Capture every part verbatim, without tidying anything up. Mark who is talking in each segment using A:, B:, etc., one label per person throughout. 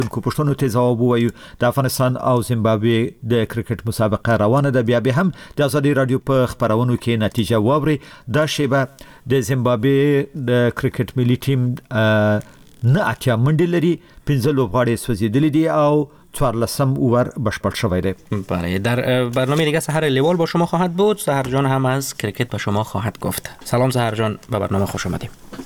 A: کو پښتون ته ځواب وایو. د افغانستان او زیمبابوې د کرکټ مسابقه روانه ده. بیا به هم د ازادي رادیو په خبرونو کې نتیجه واوري. دا شیبه د زیمبابوې د کرکټ ملي ټیم نه اتیا منډې لري، پنځه لوبغاړي سوځېدلي دي او چهارلسم اوور بشپړ شوی دی.
B: بله، در برنامه دیگه سحر لیوال با شما خواهد بود. سحر جان هم از کرکت به شما خواهد گفت. سلام سحر جان، به برنامه خوش آمدید.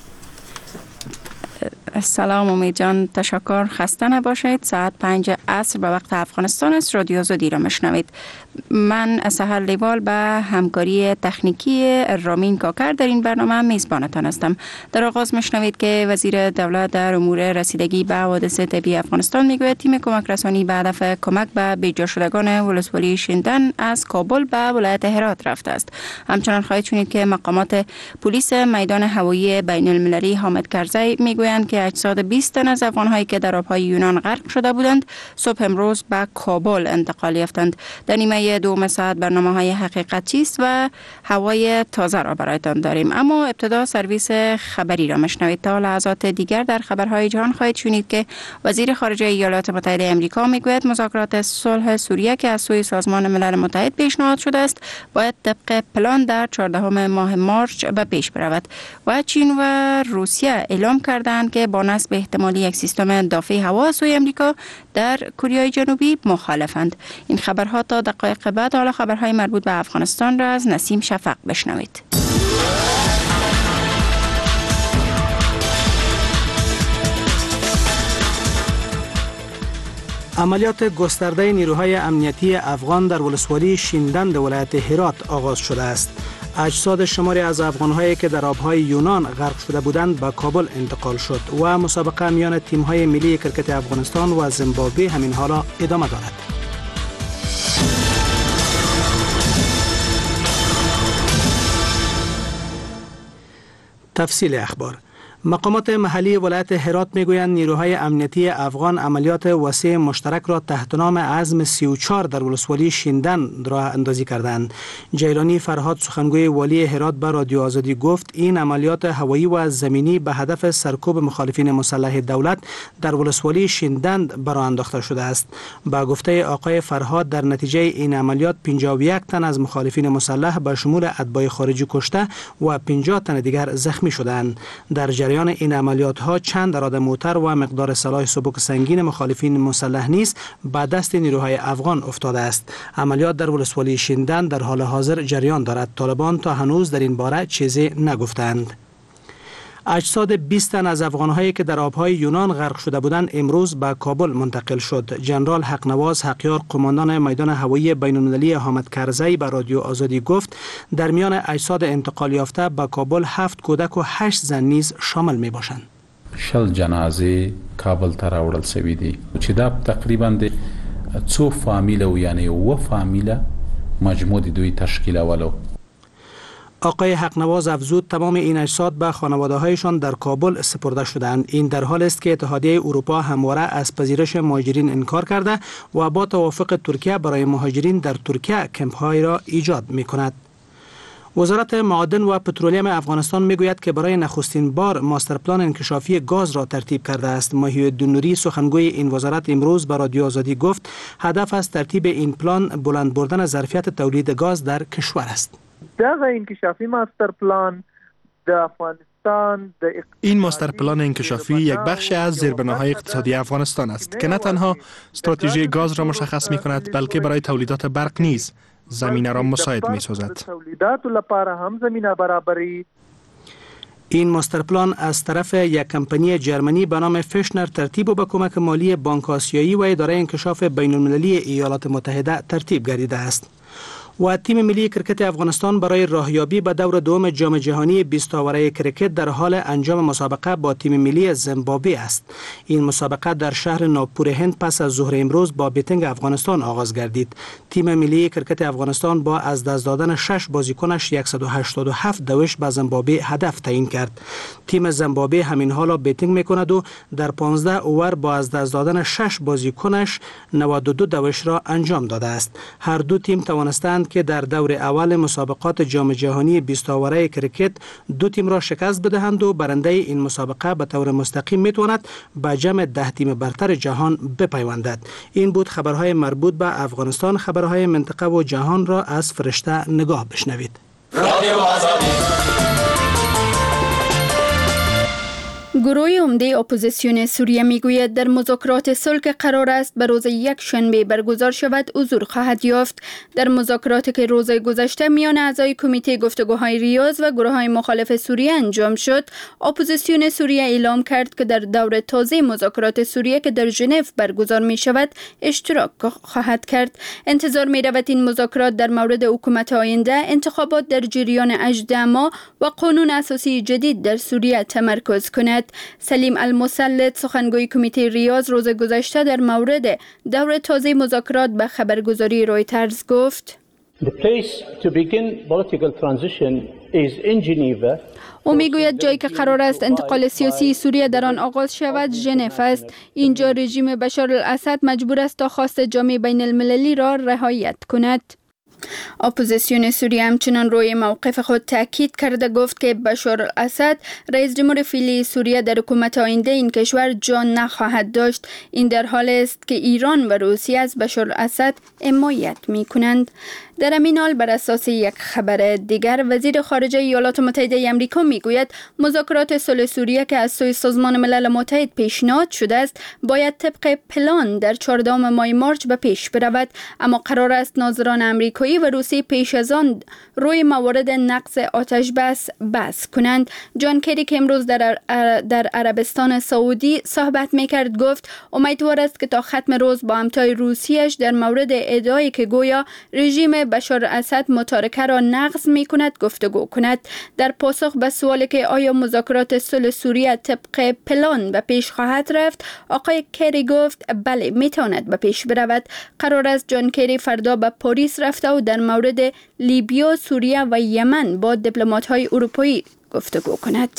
C: سلام امید جان، تشکر. خسته نباشید. ساعت پنج عصر به وقت افغانستان است. رادیو آزادی را میشنوید. من سحر لیوال به همکاری تکنیکی رامین کاکر در این برنامه میزبانتان هستم. در آغاز میشنوید که وزیر دولت در امور رسیدگی به حوادث طبیعی افغانستان میگوید تیم کمک رسانی به هدف کمک به بی‌جا شدگان ولسوالی شیندن از کابل به ولایت هرات رفته است. همچنان خواهید شنید که مقامات پلیس میدان هوایی بین المللی حامد کرزی میگویند که اجساد بیست تن از افغان‌هایی که در آب‌های یونان غرق شده بودند صبح امروز به کابل انتقال یافتند. در نیمه دوم ساعت برنامه‌های حقیقت چیست و هوای تازه را برایتان داریم. اما ابتدا سرویس خبری را میشنوید. تا لحظات دیگر در خبرهای جهان خواهید شنید که وزیر خارجه ایالات متحده آمریکا میگوید مذاکرات صلح سوریه که از سوی سازمان ملل متحد پیشنهاد شده است باید طبق پلان در چهاردهم ماه مارس به پیش برود. و چین و روسیه اعلام کردند که با نصب احتمالی یک سیستم دافع هوا از سوی آمریکا در کره جنوبی مخالفند. این خبرها تا دقایق بعد. حالا خبرهای مربوط به افغانستان را از نسیم شفق بشنوید.
D: عملیات گسترده نیروهای امنیتی افغان در ولسوالی شیندن ولایت هرات آغاز شده است. اجساد شماری از افغان‌هایی که در آب‌های یونان غرق شده بودند به کابل انتقال شد و مسابقه میان تیم‌های ملی کرکت افغانستان و زیمبابوه همین حالا ادامه دارد. تفصیل اخبار. مقامات محلی ولایت هرات میگویند نیروهای امنیتی افغان عملیات وسیع مشترک را تحت نام عزم سی و چهار در ولسوالی شیندن راه اندازی کردند. جیلانی فرهاد سخنگوی والی هرات به رادیو آزادی گفت این عملیات هوایی و زمینی به هدف سرکوب مخالفین مسلح دولت در ولسوالی شیندن برآ انداخته شده است. با گفته آقای فرهاد در نتیجه این عملیات پنجاه و یک تن از مخالفین مسلح به شمول اتباع خارجی کشته و پنجاه تن دیگر زخمی شدند. در جریان این عملیات ها چند اراده موتر و مقدار سلاح سبک سنگین مخالفین مسلح نیز به دست نیروهای افغان افتاده است. عملیات در ولسوالی شیندن در حال حاضر جریان دارد. طالبان تا هنوز در این باره چیزی نگفتند. اجساد بیست تن از افغان‌هایی که در آب‌های یونان غرق شده بودند امروز به کابل منتقل شد. جنرال حقنواز حقیار قماندان میدان هوایی بین‌المللی حامد کرزی به رادیو آزادی گفت در میان اجساد انتقال یافته به کابل هفت کودک و هشت زن نیز شامل می باشند.
E: شل جنازه کابل ته راوړل شوې دي چې دا تقریبا د څو فامیل او یعنی و فامیل مجموع دوی تشکیلولو.
D: آقای حقنواز افزود تمام این اجساد به خانواده‌هایشان در کابل سپرده شدند. این در حالی است که اتحادیه اروپا همواره از پذیرش مهاجرین انکار کرده و با توافق ترکیه برای مهاجرین در ترکیه کمپ‌های را ایجاد می‌کند. وزارت معادن و پترولیم افغانستان میگوید که برای نخستین بار ماستر پلان انکشافی گاز را ترتیب کرده است. محی‌الدین نوری سخنگوی این وزارت امروز به رادیو آزادی گفت هدف از ترتیب این پلان بلند بردن ظرفیت تولید گاز در کشور است.
F: دغه انکشافی ماستر پلان د افغانستان د
G: این ماستر پلان انکشافی یک بخش از زیربناهای اقتصادی افغانستان است که نه تنها استراتژی گاز را مشخص می کند بلکه برای تولیدات برق نیز زمینه را مساعد می سازد.
F: تولیدات لپاره هم زمینه برابری.
D: این ماستر پلان از طرف یک کمپانی جرمنی به نام فشنر ترتیب و با کمک مالی بانک آسیایی و اداره انکشاف بین المللی ایالات متحده ترتیب گردیده است. و تیم ملی کرکت افغانستان برای راهیابی به دور دوم جام جهانی بیست آوره کرکت در حال انجام مسابقه با تیم ملی زیمبابوه است. این مسابقه در شهر ناگپور هند پس از ظهر امروز با بیتینگ افغانستان آغاز گردید. تیم ملی کرکت افغانستان با از دست دادن شش بازیکنش صد و هشتاد و هفت دوش به زیمبابوه هدف تعیین کرد. تیم زیمبابوه همین حالا بیتینگ میکند و در پانزده اوور با از دست دادن شش بازیکنش نود و دو دوش را انجام داده است. هر دو تیم توانستند گفتند که در دور اول مسابقات جام جهانی بیست آوره کرکت دو تیم را شکست بدهند و برنده این مسابقه به طور مستقیم میتواند به جمع ده تیم برتر جهان بپیوندد. این بود خبرهای مربوط به افغانستان. خبرهای منطقه و جهان را از فرشته نگاه بشنوید.
H: گروه عمده اپوزیسیون سوریه میگوید در مذاکرات صلح که قرار است به روز یک شنبه برگزار شود حضور خواهد یافت. در مذاکراتی که روز گذشته میان اعضای کمیته گفتگوهای ریاض و گروه‌های مخالف سوریه انجام شد، اپوزیسیون سوریه اعلام کرد که در دور تازه مذاکرات سوریه که در ژنو برگزار می شود اشتراک خواهد کرد. انتظار می رود این مذاکرات در مورد حکومت آینده، انتخابات در جریان هجده ماه و قانون اساسی جدید در سوریه تمرکز کند. سلیم المسلط سخنگوی کمیته ریاض روز گذشته در مورد دور تازه مذاکرات به خبرگزاری رویترز گفت: او میگوید جایی که قرار است انتقال سیاسی سوریه در آن آغاز شود ژنو است. اینجا رژیم بشار الاسد مجبور است تا خواست جامعه بین المللی را رعایت کند. اپوزیسیون سوریه همچنان روی موقف خود تاکید کرده گفت که بشار الاسد رئیس جمهور فعلی سوریه در حکومت آینده این کشور جا نخواهد داشت. این در حالی است که ایران و روسیه از بشار الاسد حمایت می کنند. در همین حال بر اساس یک خبر دیگر وزیر خارجه ایالات متحده آمریکا میگوید مذاکرات صلح سوریه که از سوی سازمان ملل متحد پیشنهاد شده است باید طبق پلان در چهاردهم ماه مارچ به پیش برود، اما قرار است ناظران آمریکایی و روسی پیش از آن روی موارد نقض آتش بس بحث کنند. جان کری که امروز در در عربستان سعودی صحبت میکرد گفت امیدوار است که تا ختم روز با همتای روسیش در مورد ادعایی که گویا رژیم بشار اسد متارکه را نقض می کند گفتگو کند. در پاسخ به سوالی که آیا مذاکرات صلح سوریه طبق پلان به پیش خواهد رفت، آقای کری گفت بله می تواند به پیش برود. قرار است جان کری فردا به پاریس رفته و در مورد لیبیا، سوریه و یمن با دیپلمات‌های اروپایی گفتگو کند.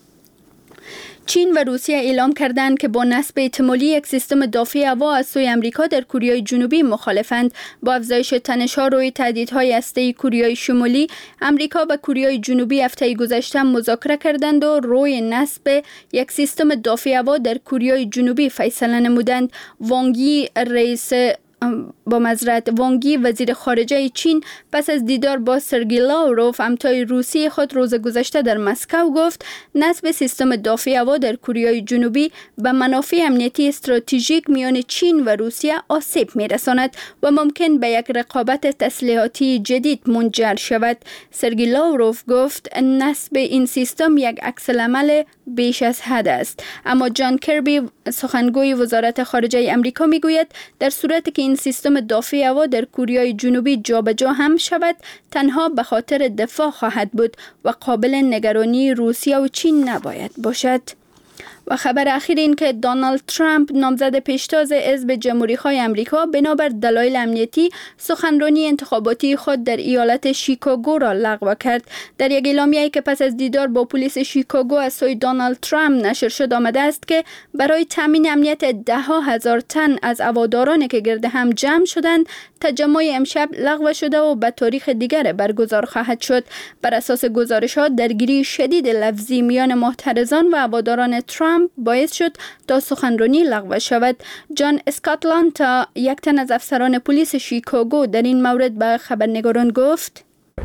H: چین و روسیه اعلام کردند که با نصب احتمالی یک سیستم دفاعی هوا از سوی امریکا در کره جنوبی مخالفند. با افزایش تنش‌ها روی تهدیدهای هسته‌ای کره شمالی، امریکا و کره جنوبی هفته گذشته مذاکره کردند و روی نصب یک سیستم دفاعی هوا در کره جنوبی فیصله نمودند. وانگ یی رئیس با معذرت وانگی وزیر خارجه چین پس از دیدار با سرگئی لاوروف همتای روسی خود روز گذشته در مسکو گفت نصب سیستم دفاعی هوا در کره جنوبی به منافع امنیتی استراتژیک میان چین و روسیه آسیب میرساند و ممکن به یک رقابت تسلیحاتی جدید منجر شود. سرگئی لاوروف گفت نصب این سیستم یک عکس‌العمل بیش از حد است. اما جان کربی سخنگوی وزارت خارجه آمریکا میگوید در صورتی که این سیستم دفاعی هوا در کره جنوبی جابجا هم شود تنها به خاطر دفاع خواهد بود و قابل نگرانی روسیه و چین نباید باشد. و خبر اخیر این که دونالد ترامپ نامزد پیشتاز حزب جمهوری‌خواه آمریکا بنابر دلایل امنیتی سخنرانی انتخاباتی خود در ایالت شیکاگو را لغو کرد. در یک اعلامیه‌ای که پس از دیدار با پلیس شیکاگو از سوی دونالد ترامپ نشر شد آمده است که برای تامین امنیت ده ها هزار تن از هوادارانی که گرد هم جمع شدند تجمع امشب لغو شده و به تاریخ دیگر برگزار خواهد شد. بر اساس گزارش‌ها درگیری شدید لفظی میان معترضان و هواداران ترامپ باعث شد تا سخنرانی لغو شود. جان اسکاتلانتا یک تن از افسران پلیس شیکاگو در این مورد به خبرنگاران گفت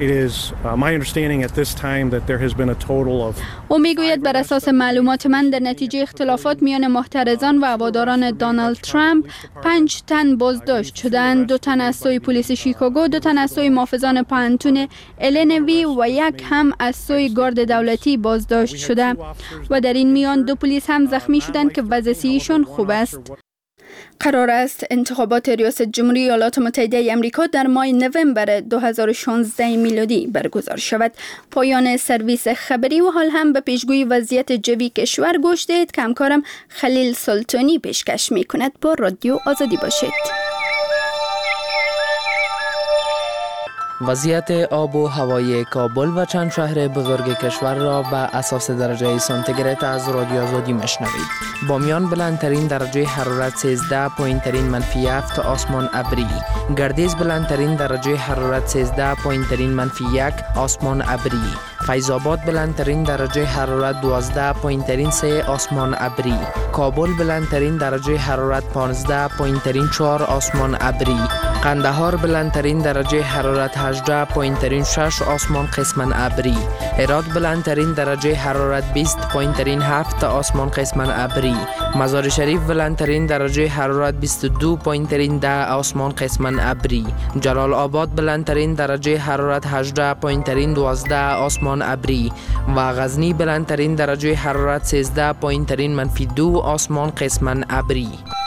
H: او میگوید بر اساس معلومات من در نتیجه اختلافات میان محترضان و هواداران دونالد ترامپ پنج تن بازداشت شدند. دو تن از سوی پلیس شیکاگو، دو تن از سوی محافظان پانتون النوی و یک هم از سوی گارد دولتی بازداشت شده و در این میان دو پلیس هم زخمی شدند که وضعیتشان خوب است. قرار است انتخابات ریاست جمهوری ایالات متحده آمریکا در ماه نوامبر دو هزار و شانزده میلادی برگزار شود. پایان سرویس خبری و حال هم به پیشگویی وضعیت جوی کشور گوش دهید که همکارم خلیل سلطانی پیشکش می کند. با رادیو آزادی باشید.
I: وضعیت آب و هوای کابل و چند شهر بزرگ کشور را به اساس درجه سانتیگراد از رادیو آزادی میشنوید. بامیان بلندترین درجه حرارت سیزده پایین ترین منفی هفت آسمان ابری. گردیز بلندترین درجه حرارت سیزده پایین ترین منفی یک آسمان ابری. فیض آباد بلندترین درجه حرارت دوازده پایین ترین سه آسمان ابری. کابل بلندترین درجه حرارت پانزده پایین ترین چهار آسمان ابری. قندهار بلندترین درجه حرارت هجده پایین ترین شش آسمان قسمن ابری. هرات بلندترین درجه حرارت بیست پایین ترین هفت آسمان قسمن ابری. مزار شریف بلندترین درجه حرارت بیست و دو پایین ترین ده آسمان قسمن ابری. جلال آباد بلندترین درجه حرارت هجده پایین ترین دوازده آسمان ابری و غزنی بلندترین درجه حرارت سیزده پایین ترین منفی دو آسمان قسمن ابری.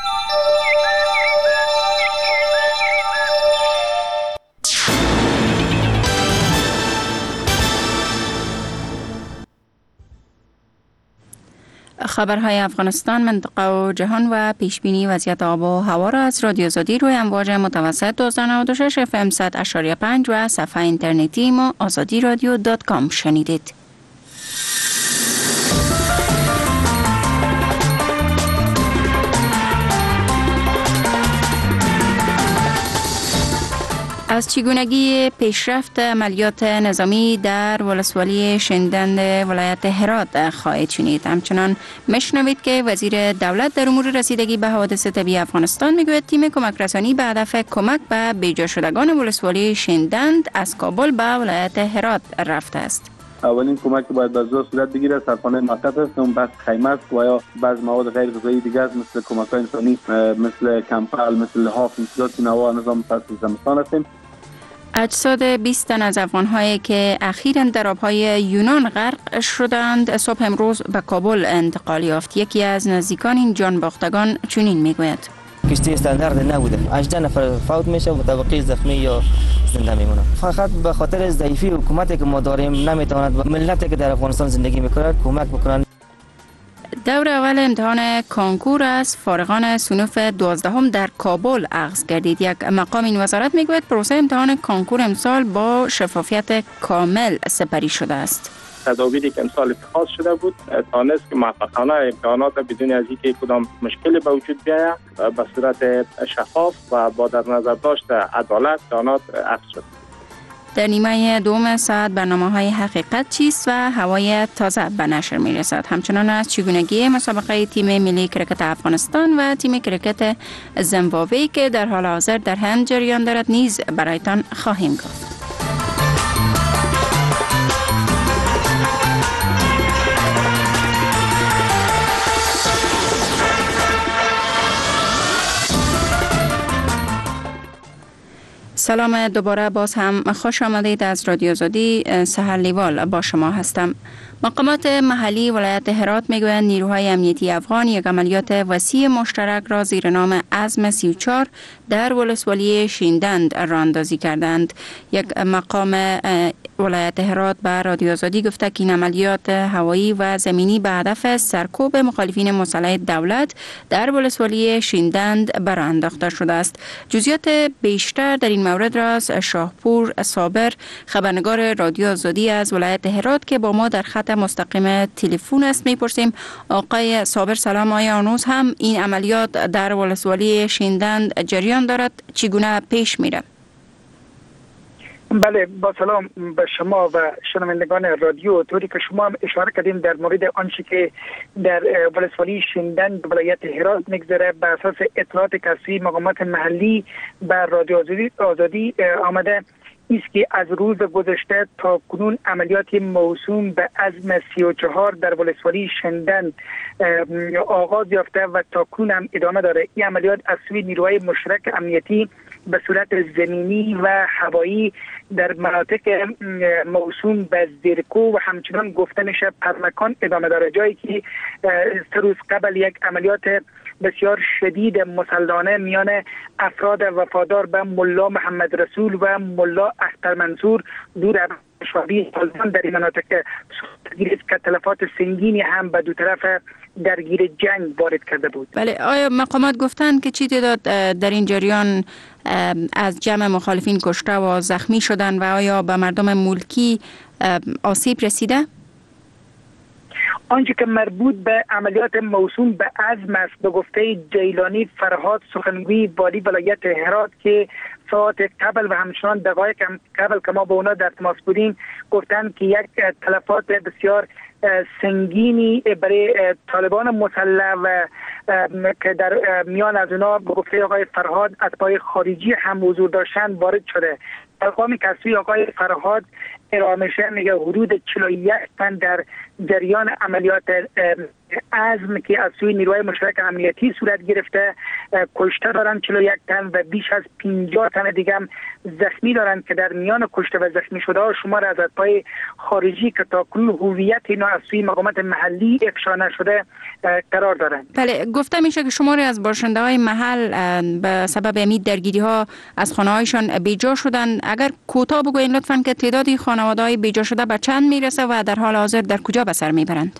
C: خبرهای افغانستان، منطقه و جهان و پیشبینی وضعیت آب و هوا را از رادیو آزادی روی امواج متوسط دویست و نود و شش اف ام صد و پنج و صفحه اینترنتی ما آزادی رادیو دات کام شنیدید. از چگونگی پیشرفت عملیات نظامی در ولسوالی شندند ولایت هرات خواهید شنید. همچنان میشنوید که وزیر دولت در امور رسیدگی به حوادث طبیعی افغانستان میگوید تیم کمک رسانی به هدف کمک به بیجا شدگان ولسوالی شندند از کابل به ولایت هرات رفته است.
J: اولین کمک باید به زور صورت بگیره، سرپناه موقت است، اون بس خیمه است و یا بعض مواد غیر غذایی دیگه است مثل کمک انسانی، مثل کمپل، مثل لحاف، مثل نوا نظام فصل زمستان هستیم.
C: اجساد بیست تن از افغان‌هایی که اخیراً در آب‌های یونان غرق شدند صبح امروز به کابل انتقال یافت. یکی از نزدیکان این جان باختگان چنین میگوید:
K: کشتی استاندارد نبوده، هجده نفر فوت میشه و طبقه زخمی یا زنده میمونه. فقط به خاطر ضعیفی حکومتی که ما داریم نمیتواند و ملتی که در افغانستان زندگی میکنند کمک بکنند.
C: دور اول امتحان کانکور از فارغان صنف دوازدهم در کابل آغاز گردید. یک مقام این وزارت میگوید پروسه امتحان کانکور امسال با شفافیت کامل سپری شده است.
L: تدابیری که امسال اتخاذ شده بود تانست که موفقانه امتحانات بدون از اینکه کدام مشکلی به وجود بیاید به صورت شفاف و با در نظر داشت عدالت امتحانات عقد شد.
C: در نیمه دوم ساعت برنامه‌های حقیقت چیست و هوای تازه به نشر می‌رسد. همچنان از چگونگی مسابقه تیم ملی کرکت افغانستان و تیم کرکت زیمبابوه که در حال حاضر در هند جریان دارد نیز برایتان خواهیم گفت. سلام دوباره، باز هم خوش آمدید. از رادیو آزادی سحر لیوال با شما هستم. مقامات محلی ولایت هرات میگویند نیروهای امنیتی افغان یک عملیات وسیع مشترک را زیر نام عزم سی و چهار در ولسوالی شندند راه اندازی کردند. یک مقام ولایت هرات به رادیو آزادی گفته که این عملیات هوایی و زمینی به هدف سرکوب مخالفین مسلح دولت در ولسوالی شندند برآ انداخته شده است. جزئیات بیشتر در این مورد را از شاهپور صابر، خبرنگار رادیو آزادی از ولایت هرات که با ما در خط مستقیم تلفن است میپرسیم. آقای صابر سلام. آیا هنوز هم این عملیات در ولسوالی شندند جریان دارد؟ چگونه پیش میره؟
M: بله، با سلام به شما و شنوندگان رادیو. طوری که شما هم اشاره کردین در مورد آنچه که در ولسوالی شندند ولایت هرات میگذره، به اساس اطلاعات کسری مقامات محلی به رادیو آزادی, آزادی آمده است که از روز گذشته تا کنون عملیات موسوم به عزم سی و چهار در ولسوالی شندند آغاز یافته و تا کنون هم ادامه داره. این عملیات از سوی نیروهای مشترک امنیتی به صورت زمینی و هوایی در مناطق موسوم به زیرکو و همچنان گفته میشه پرمکان ادامه داره، جایی که سه روز قبل یک عملیات بسیار شدید مسلحانه میان افراد وفادار به ملا محمد رسول و ملا اختر منصور دور شوابی در این مناطق صورت گرفت که تلفات سنگینی هم به دو طرف درگیر جنگ وارد کرده بود.
C: بله، آیا مقامات گفتند که چی تعداد در این جریان از جمع مخالفین کشته و زخمی شدن و آیا به مردم ملکی آسیب رسیده؟
M: آنچه که مربوط به عملیات موسوم به عزم است، به گفته جیلانی فرهاد سخنگوی والی ولایت هرات که ساعت قبل و همچنان دقایق قبل که ما با اونا در تماس بودیم گفتند که یک تلفات بسیار سنگینی برای طالبان مسلح و که در میان از اونا به گفته آقای فرهاد اتباع خارجی هم حضور داشتن وارد شده. ارقام کسری آقای فرهاد ارائه میشه میگه حدود چهل و یک تن در جریان عملیات عزم که از سوی نیروهای مشترک امنیتی صورت گرفته کشته دارن چهل و یک تن و بیش از پنجاه تن دیگه هم زخمی دارن که در میان کشته و زخمی شده ها شمار از اتباع خارجی که تاکنون هویت اینا از سوی مقامات محلی افشا نشده قرار دارن.
C: بله، گفته میشه که شماری از باشنده های محل به سبب امید درگیری ها از خانه هایشان بیجا شدن. اگر کوتاه بگوین لطفاً که تعدادی خانواده های بیجا شده به چند میرسه و در حال حاضر در کجا به سر میبرند؟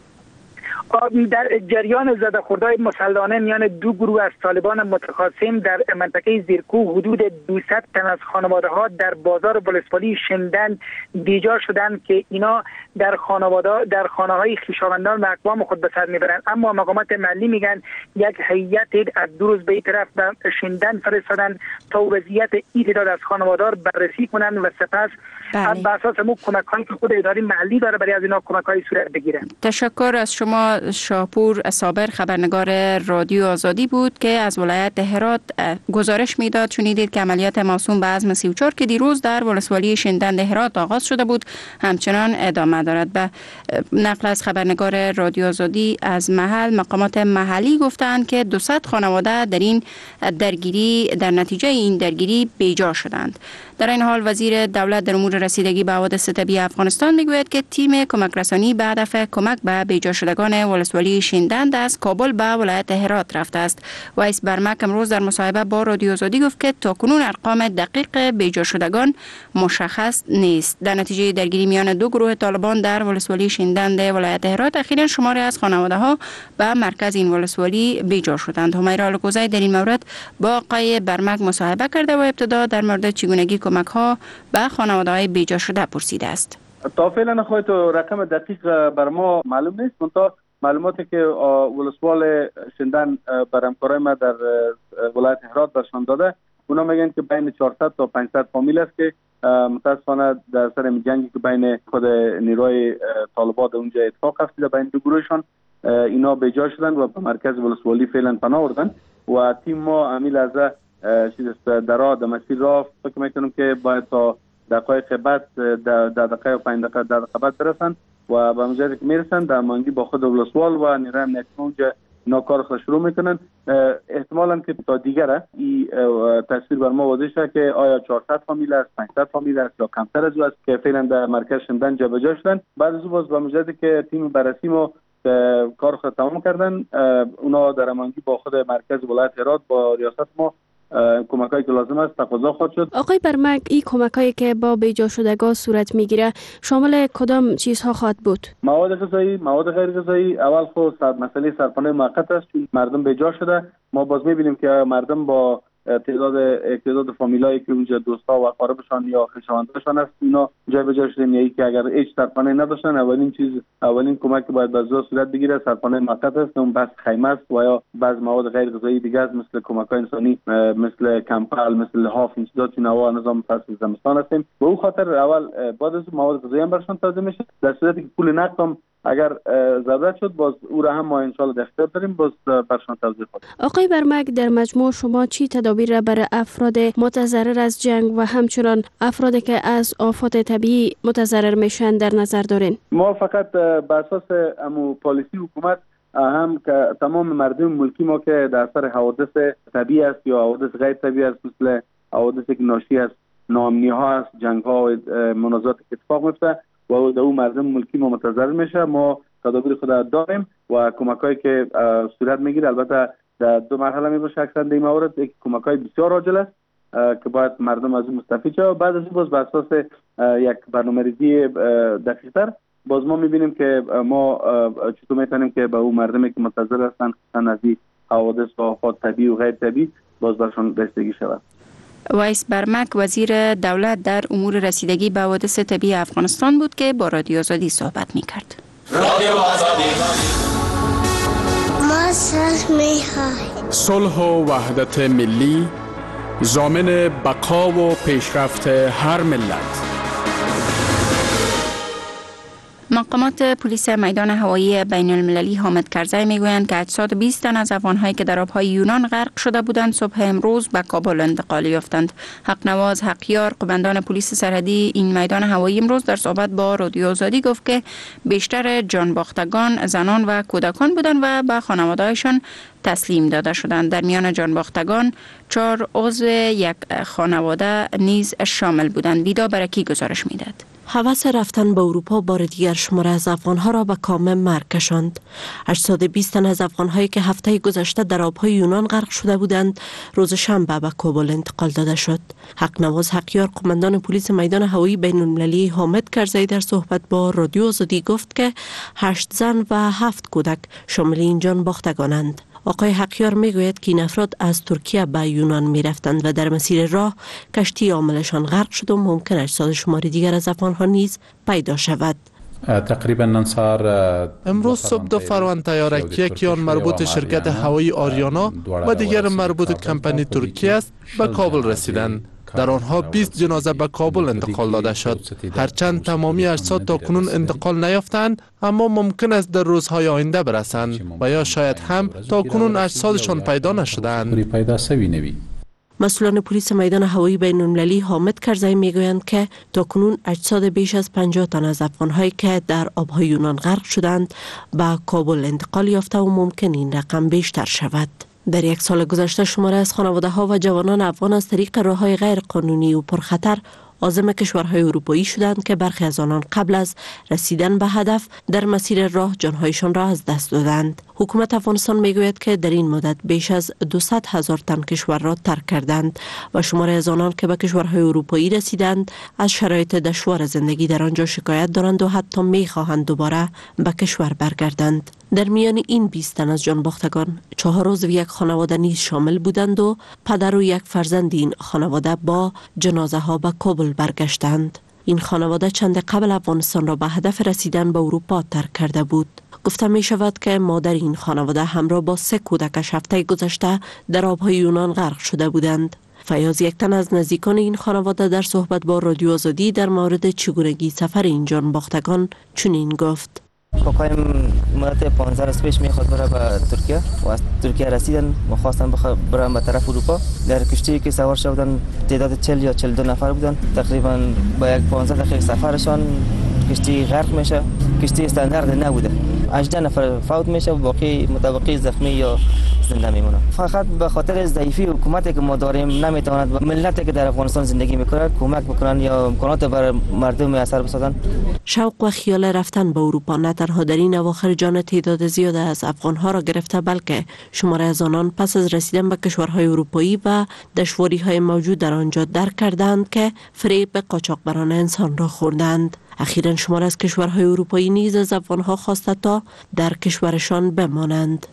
M: در جریان زده خوردهای مسلحانه میان دو گروه از طالبان متخاصم در منطقه زیرکوه حدود دویست تن از خانواده ها در بازار ولسوالی شندن بیجا شدند که اینا در خانواده در خانه های خویشاوندان و اقوام خود به سر میبرند. اما مقامات محلی میگن یک هیئت از دو روز به این طرف به شندن فرستادن تا وضعیت این تعداد از خانواده را بررسی کنند و سپس بله. بر اساس مو کمک‌هایی که خود اداره محلی داره برای از اینا کمک‌های صورت بگیره.
C: تشکر از شما. شاپور صابر خبرنگار رادیو آزادی بود که از ولایت هرات گزارش میداد. شنیدید که عملیات موسوم به عزم سی و چهار که دیروز در ولسوالی شندن هرات آغاز شده بود همچنان ادامه دارد. به نقل از خبرنگار رادیو آزادی از محل، مقامات محلی گفتند که دویست خانواده در این درگیری در نتیجه این درگیری بیجا شدند. در این حال وزیر دولت در امور رسیدگی به حوادث طبیعی افغانستان میگوید که تیم کمک رسانی به هدف کمک به بیجا شدگان ولسوالی شندند از کابل به ولایت هرات رفته است. وایس برمک امروز در مصاحبه با رادیو آزادی گفت که تاکنون ارقام دقیق بیجا شدگان مشخص نیست. در نتیجه درگیری میان دو گروه طالبان در ولسوالی شندند ولایت هرات اخیراً شماری از خانواده ها به مرکز این ولسوالی بیجا شدند. همیرا الکوزی در این مورد با آقای برمک مصاحبه کرده و ابتدا در مورد چگونگی کمک ها به خانواده های بیجا شده پرسیده است.
J: تا فعلا خودت رقم دقیق بر ما معلوم نیست، منتها معلوماتی که ولسوال شندن بر همکارای ما در ولایت هرات برشان داده اونا میگن که بین چهارصد تا پانصد فامیل است که متاسفانه در سر جنگی که بین خود نیروی طالبان اونجا اتفاق افتاده بین دو گروهشان اینا بیجا شدن و به مرکز ولسوالی فعلا پناه بردن و تیم ما عمیل از چیز در در مسیر را فکر میکنم که باید تا دقایق بعد در دقیقه و پنج دقیقه در دقیقه بعد برسن و به مجرد که میرسن در مانگی با خود ولسوال و نیروی امنیتی اونجا اینا کار خود شروع میکنن. احتمالاً که تا دیگره این تصویر بر ما واضح شد که آیا چهارصد فامیل است، پانصد فامیل است یا کمتر از او است که فعلا در مرکز شندن جابجا شدن. بعد از او باز به مجرد که تیم بررسی ما کار خود تمام کردن اونا در مانگی با خود مرکز ولایت هرات با ریاست ما کمکایی که لازم است تقاضا خواهد شد.
N: آقای برمک، این کمکایی که با بیجا شدگان صورت میگیره شامل کدام چیزها خواهد بود؟
J: مواد غذایی، مواد غیر غذایی. اول خود مسئله سرپناه موقت است چون مردم بیجا شده. ما باز میبینیم که مردم با تعداد تعداد فامیلایی که اونجا دوستا و اقاربشان یا خویشاوندانشان است اینا جای به جای شدن، یعنی که اگر هیچ سرپناهی نداشتن اولین چیز اولین کمک که باید به زور صورت بگیره سرپناه موقت است، اون بس خیمه است و یا بعض مواد غیر غذایی دیگه است مثل کمک‌های انسانی مثل کمپل مثل لحاف این چیزا که نوا نظام فصل زمستان هستیم. به اون خاطر اول بعد از مواد غذایی هم برشان تقدیم میشه در صورتی که پول نقد هم اگر ضرورت شد باز او را هم ما ان شاء الله در اختیار داریم باز برشان توضیح خواهیم.
N: آقای برمک، در مجموع شما چی تدابیر را برای افراد متضرر از جنگ و همچنان افرادی که از آفات طبیعی متضرر میشن در نظر دارین؟
J: ما فقط بر اساس امو پالیسی حکومت هم که تمام مردم ملکی ما که در اثر حوادث طبیعی است یا حوادث غیر طبیعی است مثل حوادثی که ناشی از ناامنی ها است، جنگ ها و منازعات که اتفاق میفته و در اون مردم ملکی ما متضرر میشه، ما تدابیر خود داریم و کمکایی که صورت میگیره البته در دو مرحله میباشه اکثر در این موارد. یک کمکای بسیار عاجل است که باید مردم از اون مستفید شوند. بعد از اون باز بر اساس یک برنامه‌ریزی دقیق‌تر باز ما میبینیم که ما چطور میتونیم که به اون مردمی که متضرر هستن خصوصا از این حوادث و آفات طبیعی و غیر طبیعی باز برشان رسیدگی شود.
C: وایس برمک وزیر دولت در امور رسیدگی به حوادث طبیعی افغانستان بود که با رادیو آزادی صحبت میکرد.
O: رادیو آزادی ما صلح و وحدت ملی ضامن بقا و پیشرفت هر ملت.
C: مقامات پلیس میدان هوایی بین المللی حامد کرزی میگویند که اجساد بیست تن از افغان‌هایی که در آب‌های یونان غرق شده بودند صبح امروز به کابل انتقال یافتند. حقنواز حقیار قماندان پلیس سرحدی این میدان هوایی امروز در صحبت با رادیو آزادی گفت که بیشتر جانباختگان زنان و کودکان بودند و به خانواده‌هایشان تسلیم داده شدند. در میان جانباختگان چهار عضو یک خانواده نیز شامل بودند. ویدا برکی گزارش میداد.
P: هوس رفتن به اروپا بار دیگر شماره از افغانها را به کام مرگ کشاند. اجساد بیست تن از افغانهایی که هفته گذشته در آبهای یونان غرق شده بودند روز شنبه به کابل انتقال داده شد. حقنواز حقیار قماندان پلیس میدان هوایی بین المللی حامد کرزی در صحبت با رادیو آزادی گفت که هشت زن و هفت کودک شامل این جانباختگانند. آقای حقیار میگوید که این افراد از ترکیه به یونان می رفتند و در مسیر راه کشتی عاملشان غرق شد و ممکن است اجساد شمار دیگر از افغانها نیز پیدا شود.
E: تقریبا ننصار
G: امروز صبح دو فروند طیارکی یکی آن مربوط شرکت هوایی آریانا و دیگر مربوط کمپانی ترکیه است به کابل رسیدند. در آنها بیست جنازه به کابل انتقال داده شد. هرچند تمامی اجساد تا کنون انتقال نیافتند اما ممکن است در روزهای آینده برسند و یا شاید هم تا کنون اجسادشان پیدا نشدند.
P: مسئولان پلیس میدان هوایی بین المللی حامد کرزی میگویند که تا کنون اجساد بیش از پنجاه تن از افغانهایی که در آبهای یونان غرق شدند به کابل انتقال یافته و ممکن این رقم بیشتر شود. در یک سال گذشته شماره از خانواده ها و جوانان افغان از طریق راه‌های غیر قانونی و پرخطر عازم کشورهای اروپایی شدند که برخی از آنان قبل از رسیدن به هدف در مسیر راه جانهایشان را از دست دادند. حکومت افغانستان میگوید که در این مدت بیش از دویست هزار تن کشور را ترک کردند و شماره از آنان که به کشورهای اروپایی رسیدند از شرایط دشوار زندگی در آنجا شکایت دارند و حتی میخواهند دوباره به کشور برگردند. در میان این بیست تن از جانباختگان چهار عضو یک خانواده نیز شامل بودند و پدر و یک فرزند این خانواده با جنازه ها به کابل برگشتند. این خانواده چند قبل افغانستان را به هدف رسیدن به اروپا ترک کرده بود. گفته می شود که مادر این خانواده همراه با سه کودکش هفته گذشته در آبهای یونان غرق شده بودند. فیاض یک تن از نزدیکان این خانواده در صحبت با رادیو آزادی در مورد چگونگی سفر این جانباختگان چنین گفت:
K: کاکایم مدت پانزده روز پیش میخواست بره به ترکیه و از ترکیه رسیدن و خواستن برن به طرف اروپا. در کشتی که سوار شدن تعداد چهل یا چهل و دو نفر بودن. تقریبا با یک پانزده دقیقه سفرشان کشتی غرق میشه. کشتی استاندارد نبوده. هجده نفر فوت میشه و باقی متبقی زخمی یا زنده میمونه. فقط به خاطر ضعیفی حکومتی که ما داریم نمیتواند ملتی که در افغانستان زندگی میکنند کمک بکنن یا امکانات بر مردم میسر بسازن.
P: شوق و خیال رفتن به اروپا نه تنها در این اواخر جان تعداد زیاد از افغانها را گرفته بلکه شماره از آنان پس از رسیدن به کشورهای اروپایی و دشواری‌های موجود در آنجا درک کردند که فریب قاچاقبران انسان را خوردند. اخیراً شماره از کشورهای اروپایی نیز از افغانها خواسته تا در کشورشان بمانند.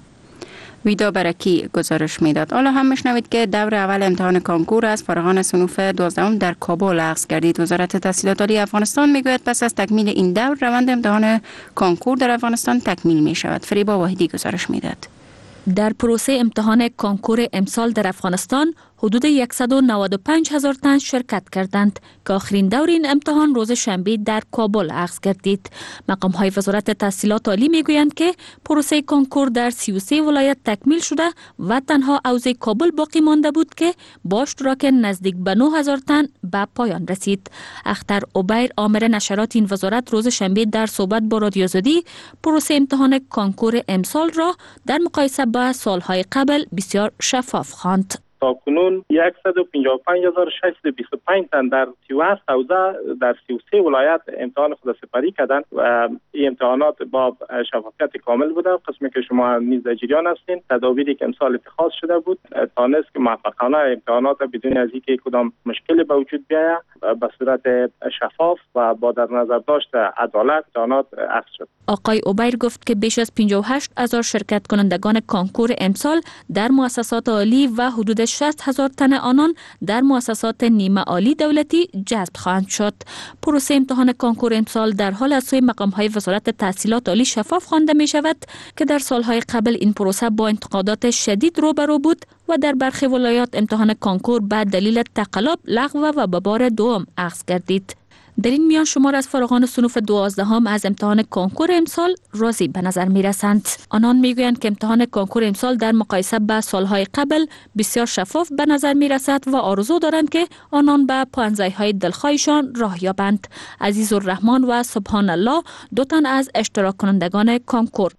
C: ویدا برکی گزارش میداد. حالا هم میشنوید که دور اول امتحان کانکور از فارغان صنوف دوازدهم در کابل اخذ گردید. وزارت تحصیلات عالی افغانستان میگوید پس از تکمیل این دور روند امتحان کانکور در افغانستان تکمیل می شود. فریبا واحدی گزارش میداد.
Q: در پروسه امتحان کانکور امسال در افغانستان حدود صد و نود و پنج هزار تن شرکت کردند که آخرین دور این امتحان روز شنبه در کابل اخذ گردید. مقام های وزارت تحصیلات عالی میگویند که پروسه کانکور در سی و سه ولایت تکمیل شده و تنها حوزه کابل باقی مانده بود که با اشتراک نزدیک به نه هزار تن به پایان رسید. اختر عبیر آمر نشرات این وزارت روز شنبه در صحبت با رادیو آزادی پروسه امتحان کانکور امسال را در مقایسه با سالهای قبل بسیار شفاف خواند.
L: تا کنون صد و پنجاه و پنج هزار و ششصد و بیست و پنج تن در سی و هشت حوزه در سی و سه ولایت امتحان خود سپری کردند و این امتحانات با شفافیت کامل بوده. قسمی که شما نیز در جریان هستین، تدابیری که امسال اتخاذ شده بود تانست که موفقانه امتحانات بدون از اینکه کدام مشکلی به وجود بیاید به صورت شفاف و با در نظر داشت عدالت امتحانات عقد شد.
Q: آقای اوبیر گفت که بیش از پنجاه و هشت هزار شرکت کنندگان کنکور امسال در مؤسسات عالی و حدود شصت هزار تن آنان در مؤسسات نیمه عالی دولتی جذب خواهند شد. پروسه امتحان کنکور امسال در حال از سوی مقام‌های وزارت تحصیلات عالی شفاف خوانده می شود که در سالهای قبل این پروسه با انتقادات شدید روبرو بود و در برخی ولایات امتحان کنکور به دلیل تقلب لغو و به بار دوم اخذ گردید. در این میان شمار از فارغان صنوف دوازدهم از امتحان کنکور امسال راضی به نظر می رسند. آنان می گویند که امتحان کنکور امسال در مقایسه با سالهای قبل بسیار شفاف به نظر می رسد و آرزو دارند که آنان به پانزه های دلخواهشان راه یابند. عزیز الرحمن و سبحان الله دو تن از اشتراک کنندگان کنکور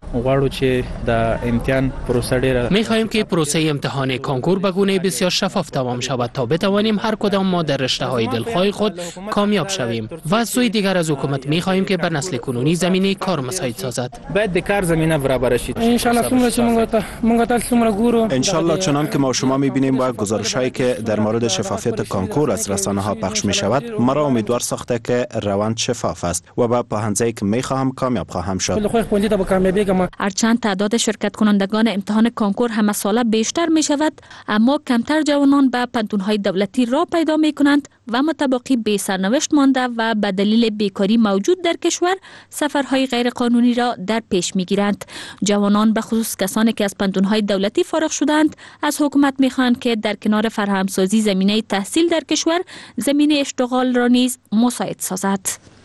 R: می خواهیم که پروسه امتحان کنکور به گونه بسیار شفاف تمام شود تا بتوانیم هر کدام ما در رشته های دلخواه خود کامیاب شویم. و از سوی دیگر از حکومت می خواهیم که بر نسل کنونی زمینه کار مساعد سازد.
S: باید د کار زمینه برابر شد.
T: ان شاء الله څومره چې موږ موږ تاسو څومره ګورو
U: ان شاء الله چنان که ما شما می بینیم و گزارش‌هایی که در مورد شفافیت کنکور از رسانه‌ها پخش می شود، مرا امیدوار ساخته که روند شفاف است و با پاهنزه‌ای که می خواهم کامیاب خواهم شد.
Q: هرچند تعداد شرکت کنندگان امتحان کنکور همه ساله بیشتر می شود، اما کمتر جوانان به پنتون‌های دولتی را پیدا می کنند و متباقی بی سرنوشت مانده و به دلیل بیکاری موجود در کشور سفرهای غیر قانونی را در پیش می گیرند. جوانان به خصوص کسانی که از پنتونهای دولتی فارغ شدند از حکومت می خواهند که در کنار فراهمسازی زمینه تحصیل در کشور زمینه اشتغال را نیز مساعد سازد.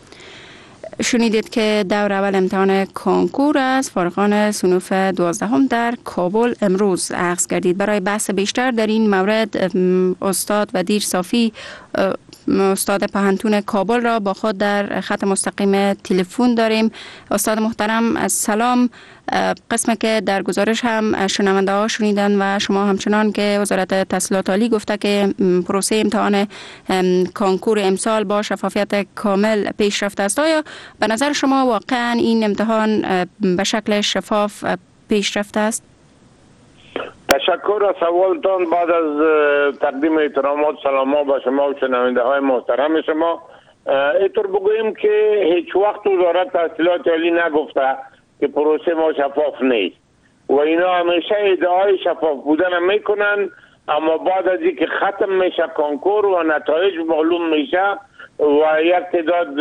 C: شنیدید که دور اول امتحان کنکور از فارغان صنوف دوازدهم در کابل امروز اخذ گردید. برای بحث بیشتر در این مورد استاد ودیر صافی استاد پهنتون کابل را با خود در خط مستقیم تلفن داریم. استاد محترم از سلام. قسمی که در گزارش هم شنونده ها شنیدن و شما همچنان که وزارت تحصیلات عالی گفته که پروسه امتحان کنکور امسال با شفافیت کامل پیش رفته است، آیا به نظر شما واقعا این امتحان به شکل شفاف پیش رفته است؟
V: تشکر از سوالتان. بعد از تقدیم احترامات سلام به شما و شنونده های محترم شما، اینطور بگوییم که هیچ وقت وزارت تحصیلات عالی نگفته که پروسه ما شفاف نیست و اینا همیشه ادعای شفاف بودن میکنن، اما بعد از اینکه ختم میشه کنکور و نتایج معلوم میشه و یک تعداد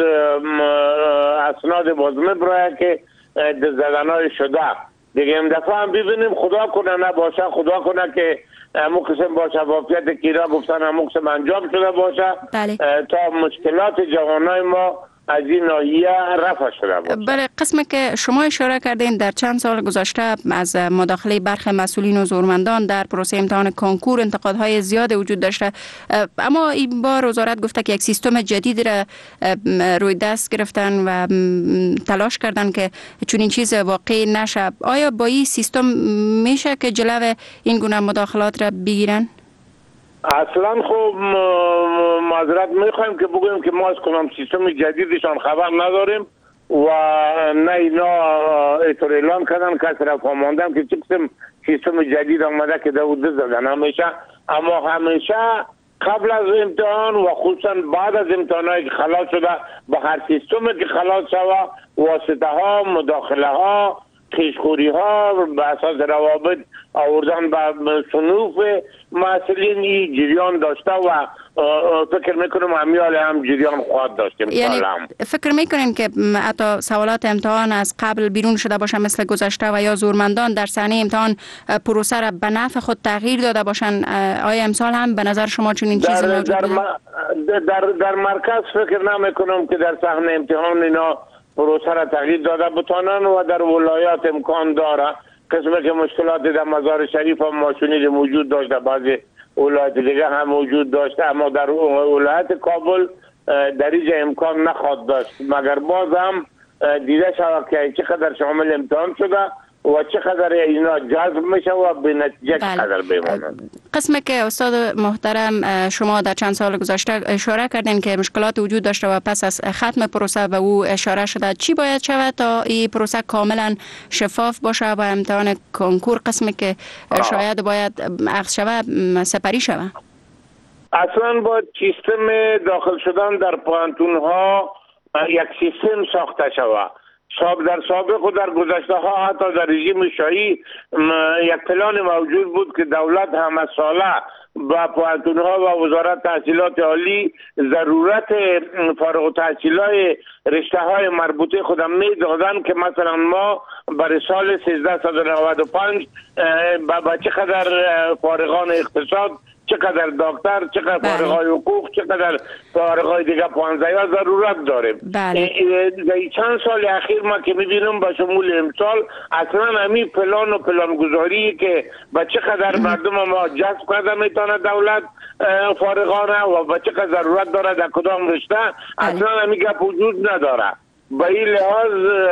V: اسناد بازمه برای که زدنهای شده دیگه این دفعه هم ببینیم، خدا کنه نباشه، خدا کنه که همون قسم با شفافیت که را گفتن همون قسم انجام شده باشه.
C: بله.
V: تا مشکلات جوانای ما از این ناحیه رفع شده باشه.
C: بله، قسمی که شما اشاره کردین در چند سال گذشته از مداخله برخی مسئولین و زورمندان در پروسه امتحان کنکور انتقادهای زیاد وجود داشته، اما این بار وزارت گفته که یک سیستم جدید را روی دست گرفتن و تلاش کردن که چون این چیز واقعی نشه. آیا با این سیستم میشه که جلو این گونه مداخلات را بگیرن؟
V: اصلا خب معذرت میخوایم که بگویم که ما از کنم سیستم جدیدشان خبر نداریم و نه اینا ایطور اعلان کردن کسی را فهماندم که چه قسم سیستم جدید آمده که دوده زدن همیشه، اما همیشه قبل از امتحان و خصوصا بعد از امتحانایی که خلاص شده با هر سیستمی که خلاص شده واسطه ها، مداخله ها، خیشخوری ها به اساس روابط آوردن به صنوف مسئولین این جریان داشته و فکر میکنم همیال هم جریان خواهد داشتیم.
C: یعنی فکر میکنیم که حتی سوالات امتحان از قبل بیرون شده باشه مثل گذشته و یا زورمندان در صحنه امتحان پروسه را به نفع خود تغییر داده باشن؟ آیا امسال هم به نظر شما چنین چیزی موجود
V: در, در, در, در مرکز فکر نمیکنم که در صحنه امتحان اینا پروسه را تغییر داده بتانن و در ولایات امکان داره. قسمی که مشکلات در مزار شریف هم ما شنیدیم موجود داشته، بعضی ولایت دیگه هم موجود داشته، اما در ولایت کابل در اینجا امکان نخواد داشت، مگر باز هم دیده شود که چقدر شامل امتحان شده و چقدر اینا جذب میشه و به نتیجه چقدر بمانند.
C: قسمی که استاد محترم شما در چند سال گذشته اشاره کردین که مشکلات وجود داشته و پس از ختم پروسه به او اشاره شده، چی باید شود تا این پروسه کاملا شفاف باشه و امتحان کنکور قسمی که آه. شاید باید اخذ شود سپری شود؟
V: اصلا باید سیستم داخل شدن در پانتون ها یک سیستم ساخته شود. ساب در سابق و در گذشته ها حتی در رژیم شاهی یک پلان موجود بود که دولت همه ساله با پانتون ها و وزارت تحصیلات عالی ضرورت فارغ التحصیلای رشته های مربوطه خودم می دادن که مثلا ما برای سال سیزده و نود و پنج با چقدر فارغان اقتصاد، چقدر دکتر، چقدر فارغای حقوق، چقدر فارغای دیگه پانزده ها ضرورت داریم.
C: بله.
V: در چند سال اخیر ما که میبینم با شمول امسال اصلا همین پلان و پلانگذاری که با چقدر مردم ما جذب کرده میتونه دولت فارغانه و با چقدر ضرورت داره در کدام رشته اصلا همین گپ وجود نداره. با این لحاظ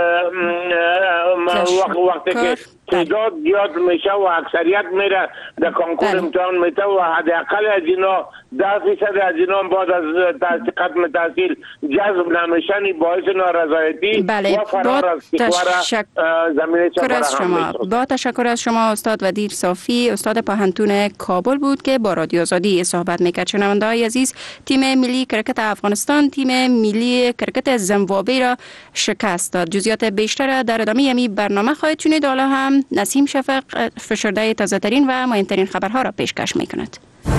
V: وقتی که تعداد زیاد میشه و اکثریت میره در کنکور امتحان میته و حداقل از اینا ده فیصد از اینا بعد از ختم تحصیل جذب نمیشن باعث نارضایتی
C: بله.
V: و فرار از
C: تشک...
V: زمینه
C: شما. با تشکر از شما استاد ودیر صافی، استاد پاهنتون کابل بود که با رادیو آزادی صحبت میکرد. شنونده های عزیز، تیم ملی کرکت افغانستان تیم ملی کرکت زیمبابوه را شکست داد. جزئیات بیشتر در ادامه می برنامه خواهید شنید. حالا هم نسیم شفق فشرده تازه ترین و مهمترین خبرها را پیشکش می کند.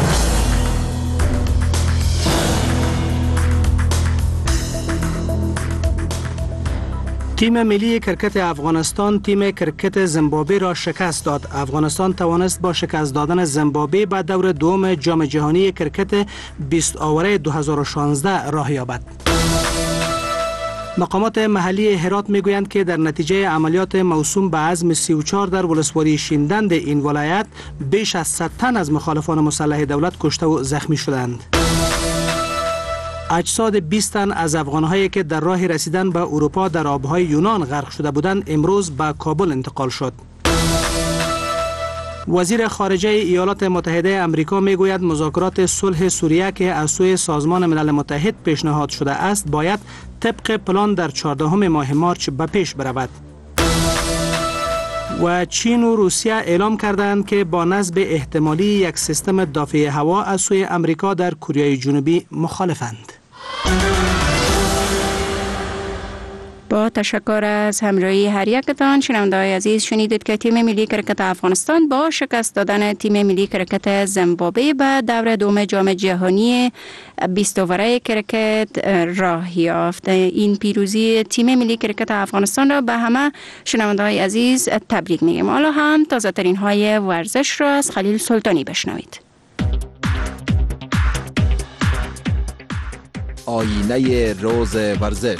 D: تیم ملی کرکت افغانستان تیم کرکت زیمبابوه را شکست داد. افغانستان توانست با شکست دادن زیمبابوه به دور دوم جام جهانی کرکت بیست آوره دو هزار و شانزده راه یابد. مقامات محلی هرات میگویند که در نتیجه عملیات موسوم به عزم سی و چهار در ولسوالی شیندند این ولایت بیش از صد تن از مخالفان مسلح دولت کشته و زخمی شدند. اجساد بیست تن از افغانهایی که در راه رسیدن به اروپا در آبهای یونان غرق شده بودند امروز به کابل انتقال شد. وزیر خارجه ایالات متحده امریکا میگوید مذاکرات صلح سوریه که از سوی سازمان ملل متحد پیشنهاد شده است باید طبق پلان در چهاردهم ماه مارچ به پیش برود. و چین و روسیه اعلام کردند که با نصب احتمالی یک سیستم دافع هوا از سوی امریکا در کره جنوبی مخالفند.
C: با تشکر از همراهی هر یکتان. شنونده‌های عزیز، شنیدید که تیم ملی کرکت افغانستان با شکست دادن تیم ملی کرکت زیمبابوه به دور دوم جام جهانی بیست اوره کرکت راه یافت. این پیروزی تیم ملی کرکت افغانستان را به همه شنونده‌های عزیز تبریک میگیم. حالا هم تازه ترین های ورزش را از خلیل سلطانی بشنوید.
A: آینه روز ورزش.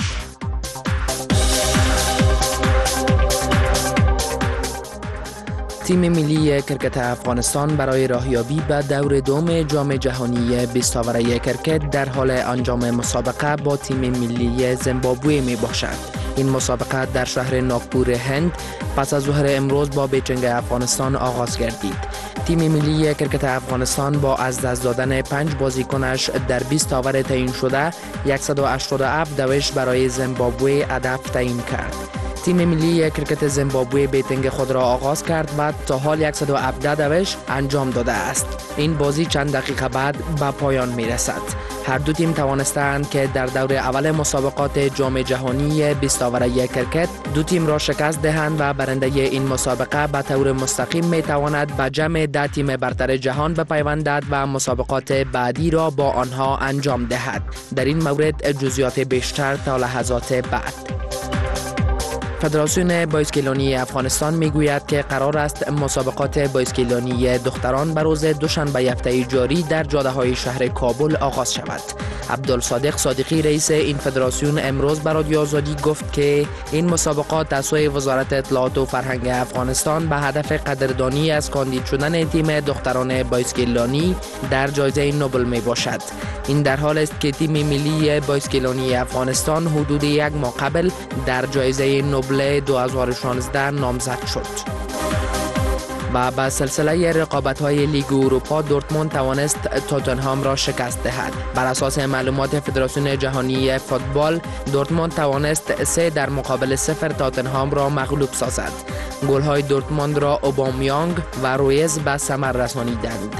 I: تیم ملی کرکت افغانستان برای راهیابی به دور دوم جام جهانی بیست اوره کرکت در حال انجام مسابقه با تیم ملی زیمبابوه می باشد. این مسابقه در شهر ناگپور هند پس از ظهر امروز با بیچنگ افغانستان آغاز گردید. تیم ملی کرکت افغانستان با از دست دادن پنج بازیکنش در بیست اوور تعیین شده صد و هشتاد و هفت دوش برای زیمبابوه هدف تعیین کرد. تیم ملی کرکت زیمبابوه بیتنگ خود را آغاز کرد و تا حال صد و هفده دوش انجام داده است. این بازی چند دقیقه بعد به پایان می رسد. هر دو تیم توانستند که در دور اول مسابقات جام جهانی بیست اوره کرکت دو تیم را شکست دهند و برنده این مسابقه به طور مستقیم می تواند به جمع ده تیم برتر جهان بپیوندد و مسابقات بعدی را با آنها انجام دهد. در این مورد جزئیات بیشتر تا لحظات بعد. فدراسیون بایسکلانی افغانستان میگوید که قرار است مسابقات بایسکلانی دختران به روز دوشنبه هفته جاری در جاده‌های شهر کابل آغاز شود. عبدالصادق صادقی رئیس این فدراسیون امروز به رادیو آزادی گفت که این مسابقات از سوی وزارت اطلاعات و فرهنگ افغانستان به هدف قدردانی از کاندید شدن تیم دختران بایسکلانی در جایزه نوبل می باشد. این در حال است که تیم ملی بایسکلانی افغانستان حدود یک ماه قبل در جایزه نوبل دو هزار و شانزده نامزد شد. و به سلسله رقابت‌های لیگ اروپا دورتموند توانست تاتنهام را شکست دهد. بر اساس معلومات فدراسیون جهانی فوتبال، دورتموند توانست سه در مقابل صفر تاتنهام را مغلوب سازد. گل‌های دورتموند را اوبامیانگ و رویز به ثمر رسانیدند.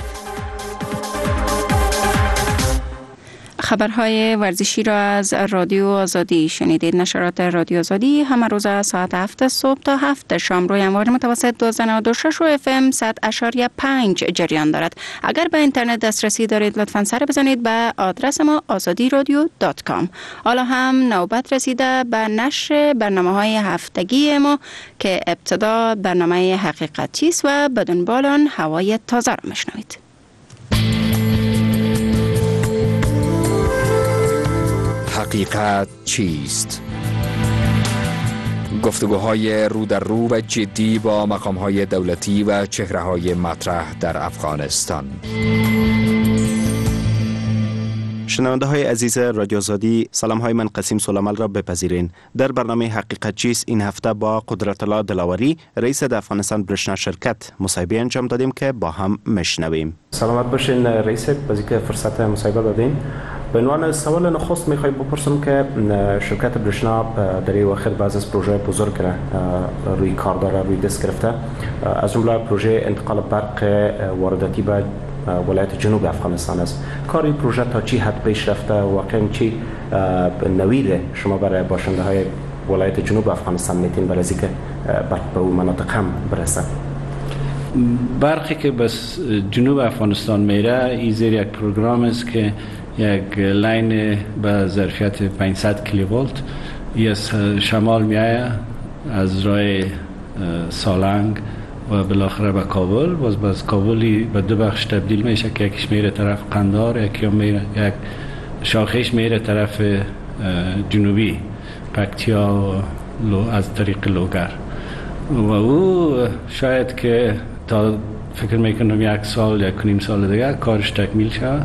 C: خبرهای ورزشی را از رادیو آزادی شنیدید. نشرات رادیو آزادی همه روز ساعت هفت صبح تا هفت شام روی امواج متوسط دو نود و شش و اف ام صد اشاریه پنج جریان دارد. اگر به اینترنت دسترسی دارید لطفاً سر بزنید به آدرس ما آزادی رادیو دات کام. حالا هم نوبت رسیده به نشر برنامه‌های هفتگی ما که ابتدا برنامه حقیقت چیست و بدون بالان هوای تازه را میشنوید.
B: حقیقت چیست؟ گفتگوهای رو در رو و جدی با مقام‌های دولتی و چهره‌های مطرح در افغانستان.
U: شنونده های عزیز رادیو آزادی، سلام های من قسیم سلیمان را بپذیرین. در برنامه حقیقت چیست این هفته با قدرت الله دلاوری رئیس افغانستان برشنا شرکت مصاحبه انجام دادیم که با هم میشنویم.
F: سلامت باشین رئیس، بازی که فرصت مصاحبه دادین. به عنوان سوال نخست میخوای بپرسم که شرکت برشنا در این وقت بعض از پروژه بزرگ روی کار داره، روی دست گرفته، از جمله پروژه انتقال برق وارداتی به ولایت جنوب افغانستان است. کار این پروژه تا چی حد پیش رفته؟ واقعا چی نوید شما برای باشنده های ولایت جنوب افغانستان میتین برای اینکه برق به اون مناطق هم برسه؟
E: برقی که بس جنوب افغانستان میره این زیر یک پروگرام است که یک لاین به ظرفیت پانصد کیلو ولت از شمال میایه، از راه سالنگ و بالاخره به کابل، باز باز کابلی به دو بخش تبدیل میشه که یکیش میره طرف قندهار، یکی میره یک شاخش میره طرف جنوبی پکتیا و از طریق لوگر و او شاید که تا فکر میکنم یک سال یک نیم سال دیگه کارش تکمیل شد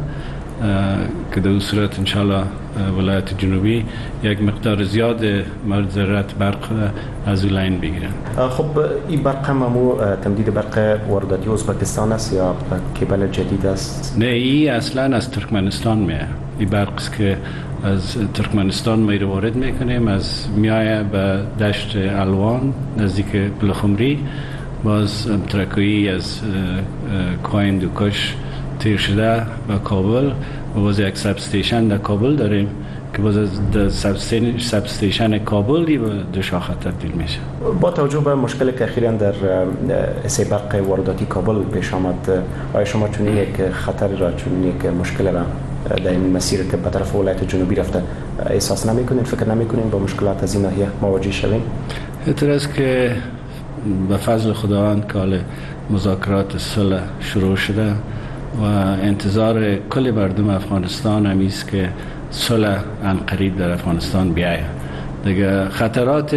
E: که در صورت انشالله ولایت جنوبی یک مقدار زیاد مورد ضرورت برق از اون لاین بگیرن.
F: خب این برق هم همو تمدید برق وارداتی ازبکستان است یا کیبل جدید است؟
E: نه، این اصلا از ترکمنستان میه. این برق است که از ترکمنستان میره وارد میکنیم، از میایه به دشت الوان نزدیک بلخمری، باز ترکویی از کوین دوکش تیر شده به کابل و باز یک سب استیشن در کابل داریم که باز از سب استیشن کابل به دو شاخه تبدیل میشه.
F: با توجه به مشکلی که اخیراً در اسه برق وارداتی کابل پیش آمد، آیا شما چون یک خطر را، چون یک مشکل را در این مسیر که به طرف ولایت جنوبی رفته احساس نمیکنید، فکر نمیکنید با مشکلات از این ناحیه مواجه شوید؟
E: اعتراض که به فضل خداوند که حال مذاکرات صلح شروع شده و انتظار کل مردم افغانستان همیست که صلح عنقریب در افغانستان بیاید. دیگه خطرات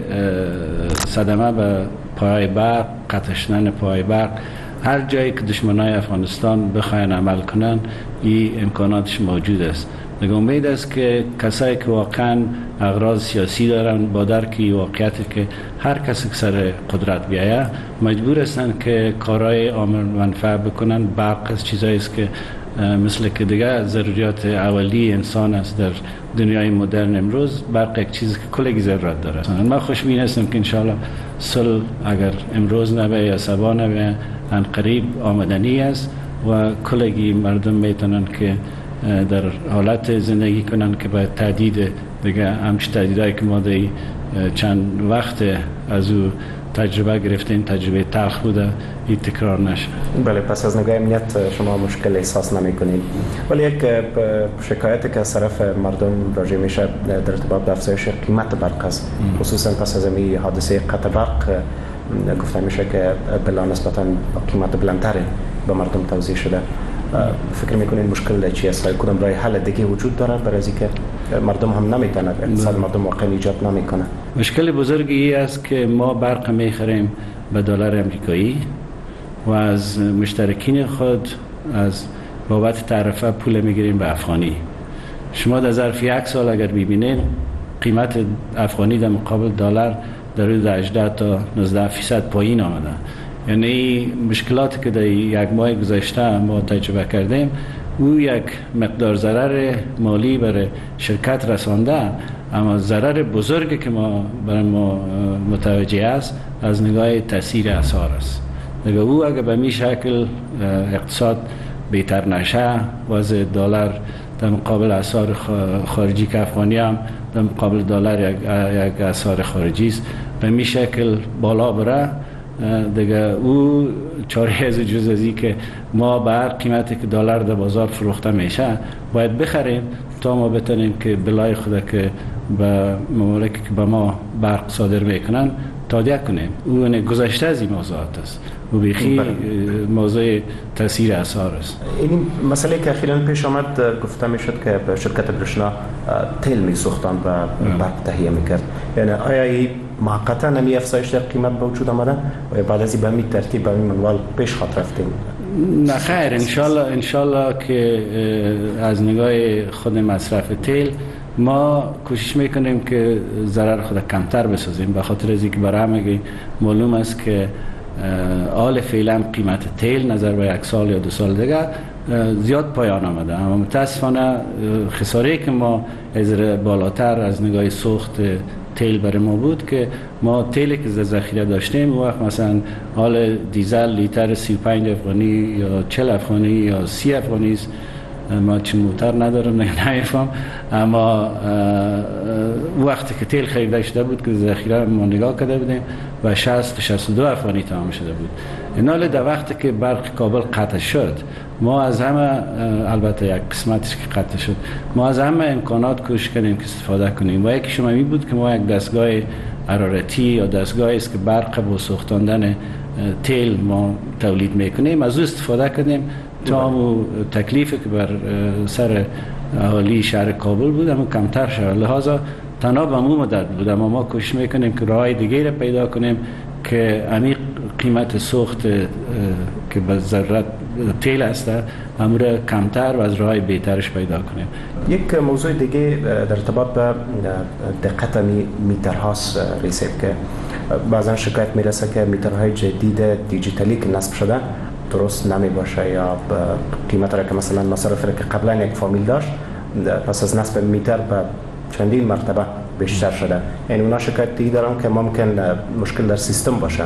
E: صدمه به پای برق، قطع شدن پای برق، هر جایی که دشمنای افغانستان بخواین عمل کنن این امکاناتش موجود است. دیگه امید است که کسایی که واقعا اغراض سیاسی دارن با درک واقعیت که هر کسی که سر قدرت بیایه مجبور هستن که کارهای عامل منفعه بکنن. برق از چیزایی است که مثل که دیگه ضروریات اولی انسان است در دنیای مدرن امروز. برق یک چیزی که کلگی ضرورت داره. من خوشبین هستم که انشالله صلح اگر امروز نبه یا سبا نبه عنقریب آمدنی است و کلگی مردم میتونن که در حالت زندگی کنن که باید تهدید دیگه همچه تهدیدهایی که ما در چند وقت از او تجربه گرفتیم، تجربه تلخ بوده، این تکرار نشه.
F: بله، پس از نگاه امنیت شما مشکل احساس نمی کنید. ولی یک شکایتی که از طرف مردم راجع میشه در ارتباط به افزایش قیمت برق است، خصوصا پس از این حادثه قطع برق گفته میشه که بلا نسبتا قیمت بلندتری به مردم توزیع شده. فکر میکنین مشکل چی است؟ کدام راه حل دیگه وجود داره برای اینکه مردم هم نمیتونن اقتصاد مردم واقعا ایجاد نمیکنه؟
E: مشکل بزرگی ای است که ما برق میخریم به دلار امریکایی و از مشترکین خود از بابت تعرفه پول میگیریم به افغانی. شما در ظرف یک سال اگر ببینید قیمت افغانی در مقابل دلار در حدود هجده تا نوزده فیصد پایین آمده. یعنی مشکلاتی که در یک ماه گذشته ما تجربه کردیم او یک مقدار ضرر مالی برای شرکت رسانده، اما ضرر بزرگی که ما برای ما متوجه است از نگاه تاثیر اسعار است. دیگه او اگر به می شکل اقتصاد بهتر نشه، وضع دلار در مقابل اسعار خارجی که افغانی هم در مقابل دلار یک یک اسعار خارجی است، به می شکل بالا بره، دیگه او چاره از جز از این که ما به هر قیمتی که دلار در بازار فروخته میشه باید بخریم تا ما بتونیم که بلای خود که به ممالکی که به ما برق صادر میکنن تادیه کنیم. او گذشته از این موضوعات است و بیخی موضوع تاثیر اسعار است.
F: این مسئله که اخیراً پیش آمد گفته میشد که شرکت برشنا تیل میسوختند و برق تهیه میکرد، یعنی آیا این موقتا نمی افزایش در قیمت به وجود آمده و بعد از این به می ترتیب به این منوال پیش خواهد رفتیم؟
E: نه خیر، انشالله انشالله که از نگاه خود مصرف تیل ما کوشش میکنیم که ضرر خود کمتر بسازیم، به خاطر از اینکه برای همه معلوم است که حال فعلا قیمت تیل نظر به یک سال یا دو سال دیگه زیاد پایان آمده، اما متاسفانه خساره که ما از بالاتر از نگاه سوخت تیل برای ما بود که ما تیلی که ذخیره داشتیم و وقت مثلا حال دیزل لیتر سی و پنج افغانی یا چهل افغانی یا سی افغانی است. ما چه موتر ندارم نمیفهم، اما وقتی که تیل خریده شده بود که ذخیره ما نگاه کرده بودیم و شصت تا شصت و دو افغانی تمام شده بود. ایناله در وقتی که برق کابل قطع شد، ما از همه، البته یک قسمتش که قطع شد، ما از همه امکانات کوشش کردیم که استفاده کنیم و یکی شما می بود که ما یک دستگاه حرارتی یا دستگاهی است که برق با سوختاندن تیل ما تولید میکنیم از او استفاده کردیم تا تکلیفی که بر سر اهالی شهر کابل بود اما کمتر شد. لحاظا تنها به مو مدت بود، اما ما کوشش میکنیم که راه دیگه را پیدا کنیم که عمیق قیمت سوخت که به ضرورت تیل است امور کمتر و از راه بهترش پیدا کنیم.
F: یک موضوع دیگه در ارتباط به دقت میترهاست ریسیب که بعضا شکایت میرسه که میترهای جدید دیجیتالی که نصب شده درست نمی باشه یا قیمت را که مثلا مصرف را که قبلا یک فامیل داشت پس از نصب میتر به چندین مرتبه بیشتر شده. یعنی اونا شکایت دیگه دارن که ممکن مشکل در سیستم باشه.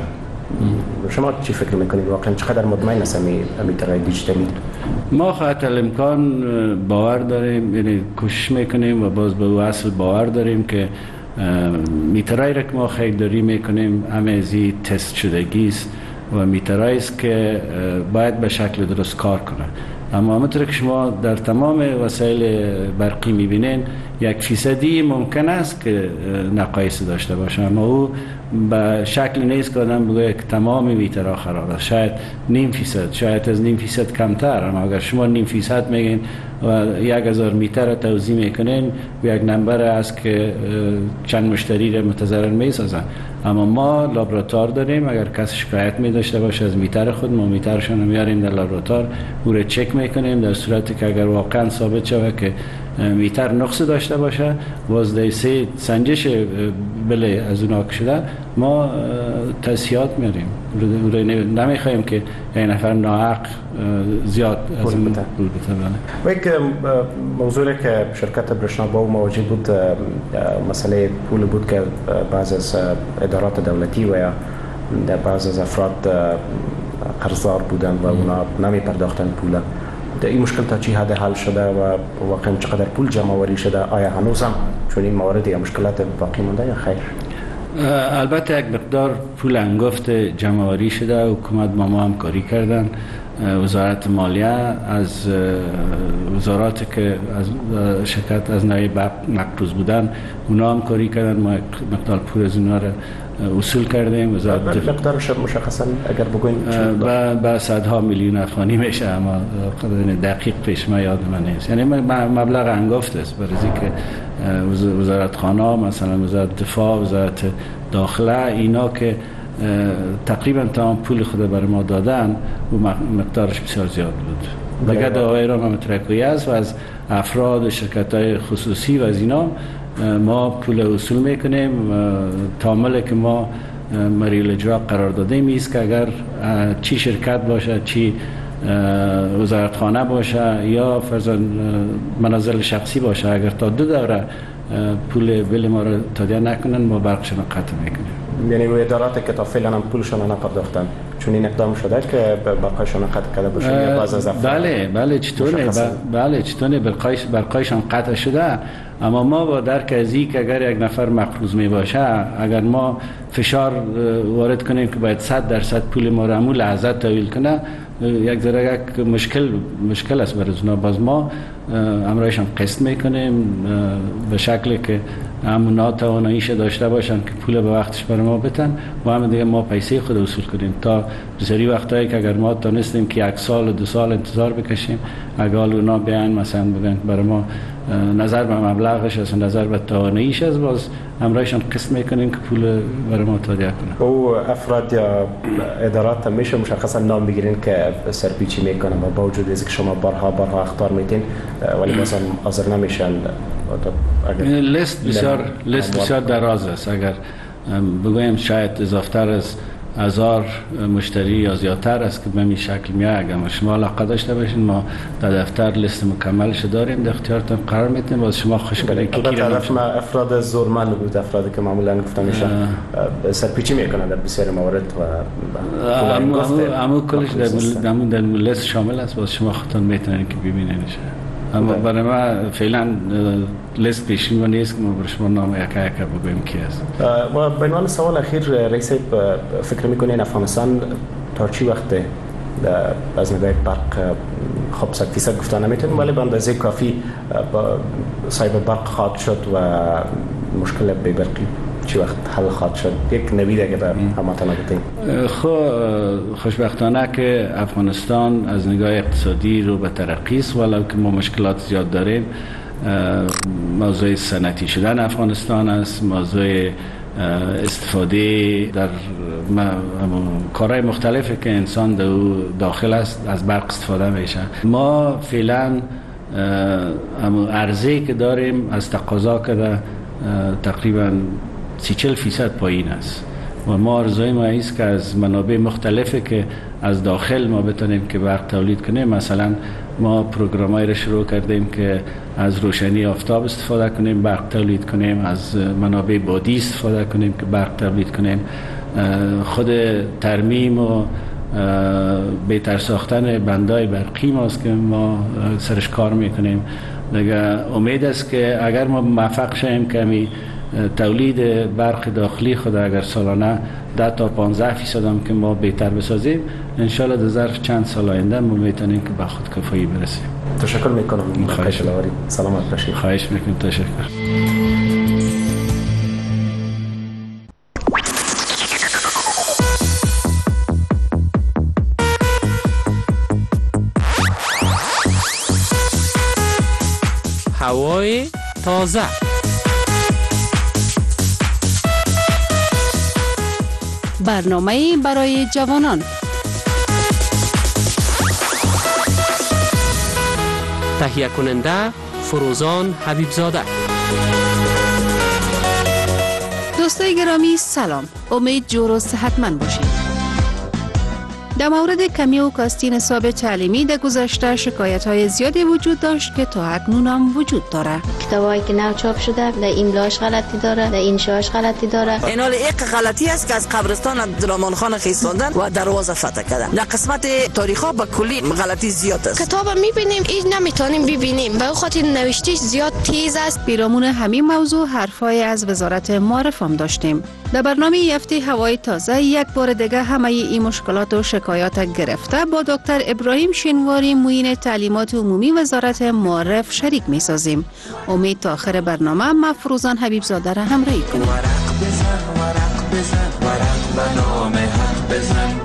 F: شما چی فکر میکنید؟ واقعا چقدر مطمئن است میترهای دیجیتالی؟
E: ما حتی الامکان باور داریم، یعنی کوشش میکنیم و باز به اصل باور داریم که میترهایی را که ما خریداری میکنیم همه ازی تست شدگی است و میترهایی است که باید به شکل درست کار کنه. اما همونطور که شما در تمام وسایل برقی میبینین یک فیصدی ممکن است که نقایص داشته باشه، اما او به شکل نیست که آدم بگه که تمام میترها خراب است. شاید نیم فیصد، شاید از نیم فیصد کمتر، اما اگر شما نیم فیصد میگین و یک هزار میتر توزیع میکنین و یک نمبر است که چند مشتری را متضرر میسازن. اما ما لابراتوار داریم، اگر کسی شکایت می داشته باشه از میتر خود، ما میترشون رو میاریم در لابراتوار او را چک میکنیم، در صورتی که اگر واقعا ثابت شود که میتر نقص داشته باشه وازده سه سنجش بله از اون آک شده ما تصحیحات میاریم. نمیخوایم که این نفر ناحق زیاد از اون پول بده.
F: و یک موضوع که شرکت برشنا با مواجه بود مسئله پول بود که بعض از ادارات دولتی و یا بعض از افراد قرضدار بودن و اونا نمی پرداختن پول. این مشکل تا چی حد حل شده و واقعا چقدر پول جمع آوری شده؟ آیا هنوز هم چون این موارد یا مشکلات باقی مونده یا خیر؟
E: البته یک مقدار پول انگفت جمع آوری شده، حکومت با ما همکاری کردن وزارت مالیه، از وزارات که از شرکت از نوع مقروض بودن اونا هم کاری کردن، ما مقدار پول از اونا را اصول کردیم.
F: وزارت مقدارش مشخصا اگر بگوین
E: با صدها میلیون افغانی میشه، اما دقیق پیش ما یاد من نیست. یعنی مبلغ انگفت است برای که وزارت خانه، مثلا وزارت دفاع، وزارت داخله، اینا که تقریبا تمام پول خود برای ما دادن و مقدارش بسیار زیاد بود. دیگه دعای را ما ترکوی است و از افراد شرکت های خصوصی و از اینا ما پول اصول میکنیم. تعامل که ما مریل اجرا قرار دادیم است که اگر چی شرکت باشه، چی وزارتخانه باشه یا فرضاً منازل شخصی باشه، اگر تا دو دوره پول بل ما را تادیه نکنن ما برقشون قطع میکنیم.
F: یعنی ادارات که تا فعلا هم پولشون نپرداختن چون این اقدام شده که برقایشون قطع کرده باشه یا بعض از افراد؟
E: بله بله چطوره بله چطوره برقایش برقایشون قطع شده، اما ما با درک از این که اگر یک نفر مقروض می باشه، اگر ما فشار وارد کنیم که باید صد درصد پول ما را همون لحظه تحویل کنه، یک ذره یک مشکل مشکل است برای اونا. باز ما امرایشان قسط میکنیم به شکلی که همونا تواناییش داشته باشن که پول به وقتش برای ما بتن و هم دیگه ما پیسه خود وصول کنیم. تا بسیاری وقتایی که اگر ما تونستیم که یک سال و دو سال انتظار بکشیم، اگر اونا بیان مثلا بگن برای ما نظر به مبلغش است، نظر به تواناییش است، باز امرایشان قسط میکنیم که پول برای ما تادیه کنه.
F: او افراد یا ادارات میشه مشخصا نام بگیرین که سرپیچی میکنن و با وجود اینکه شما بارها بارها اخطار میدین ولی مثلا حاضر نمیشن؟
E: لیست بسیار لیست بسیار دراز است. اگر بگویم شاید اضافتر از هزار مشتری یا زیادتر است که به این شکل میاد. اگر شما علاقه داشته باشین ما در دفتر لیست مکملش داریم، در اختیارتون قرار میدیم. باز شما خوش کنید که کی
F: طرف ما افراد زورمند بود، افرادی که معمولا گفتن میشن سرپیچی میکنن در بسیار موارد و
E: اما کلش در در لیست شامل است. باز شما خودتون میتونید که ببینینش. اما برای ما فعلا لیست پیشین و نیست که ما برای شما نام یکا یکا بگویم کی است.
F: و به عنوان سوال اخیر رئیس فکر میکنین افغانستان تا چی وقت از نگاه برق خب صد فیصد گفتن نمیتونیم ولی به اندازه کافی صاحب برق خواهد شد و مشکل بی برقی چی وقت حل خواهد شد؟ یک نوید که به همتون بگید.
E: خب خوشبختانه که افغانستان از نگاه اقتصادی رو به ترقی است، ولو که ما مشکلات زیاد داریم. موضوع صنعتی شدن افغانستان است، موضوع استفاده در کارهای مختلفی که انسان در داخل است از برق استفاده میشه. ما فعلا عرضه که داریم از تقاضا که تقریبا سی چل فیصد پایین است و ما آرزوی ما است که از منابع مختلفی که از داخل ما بتونیم که برق تولید کنیم. مثلا ما پروگرامایی را شروع کردیم که از روشنی آفتاب استفاده کنیم برق تولید کنیم، از منابع بادی استفاده کنیم که برق تولید کنیم. خود ترمیم و بهتر ساختن بندای برقی ماست که ما سرش کار میکنیم. دیگه امید است که اگر ما موفق شویم که تولید برق داخلی خود اگر سالانه ده تا پانزده فیصد هم که ما بهتر بسازیم، انشالله در ظرف چند سال آینده ما میتونیم که به خود کفایی برسیم.
F: تشکر میکنم.
E: خواهش میکنم.
F: سلامت باشید.
E: خواهش میکنم. تشکر.
R: هوای تازه.
H: برنامه برای جوانان.
R: تهیه کننده فروزان حبیبزاده.
H: دوستای گرامی سلام، امید جور و صحتمند باشید. در مورد کمی و کاستی نصاب تعلیمی در گذشته شکایت های زیادی وجود داشت که تا اکنون هم وجود داره.
M: کتابایی که نو چاپ شده در ایملاش غلطی داره، در انشاش غلطی داره.
W: اینال یک غلطی است که از قبرستان عبدالرحمن خان خیستاندن و دروازه فتح کردن. در قسمت تاریخ ها به کلی غلطی زیاد است.
M: کتاب میبینیم این نمیتونیم ببینیم، به خاطر نوشتیش زیاد تیز است.
H: پیرامون همین موضوع حرفای از وزارت معارف هم داشتیم. در برنامه هفته هوای تازه یک بار دیگه همه این مشکلات و شکایت شکایات گرفته با دکتر ابراهیم شینواری معین تعلیمات عمومی وزارت معرف شریک می سازیم. امید تا آخر برنامه مفروزان حبیب زاده را همراهی کنیم.
J: ورق بزن ورق بزن ورق به نام حق بزن،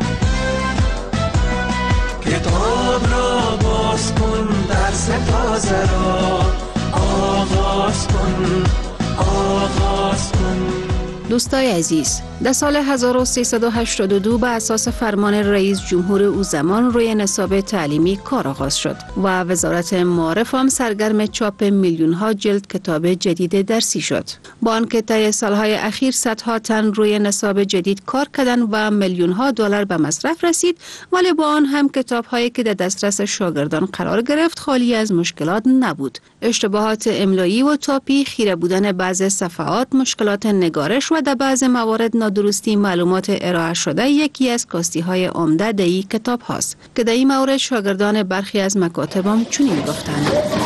J: کتاب را باز کن، درس تازه را آغاز کن آغاز کن.
H: دوستای عزیز، در سال هزار و سیصد و هشتاد و دو به اساس فرمان رئیس جمهور او زمان روی نصاب تعلیمی کار آغاز شد و وزارت معارف هم سرگرم چاپ میلیون ها جلد کتاب جدید درسی شد. با آنکه طی سالهای اخیر صدها تن روی نصاب جدید کار کردند و میلیون ها دلار به مصرف رسید، ولی با آن هم کتاب هایی که در دسترس شاگردان قرار گرفت خالی از مشکلات نبود. اشتباهات املایی و تاپی، خیره بودن بعض صفحات، مشکلات نگارش و در بعض موارد نادرستی معلومات ارائه شده یکی از کاستی های عمده در این کتاب هاست که در این مورد شاگردان برخی از مکاتب هم چنین گفتند.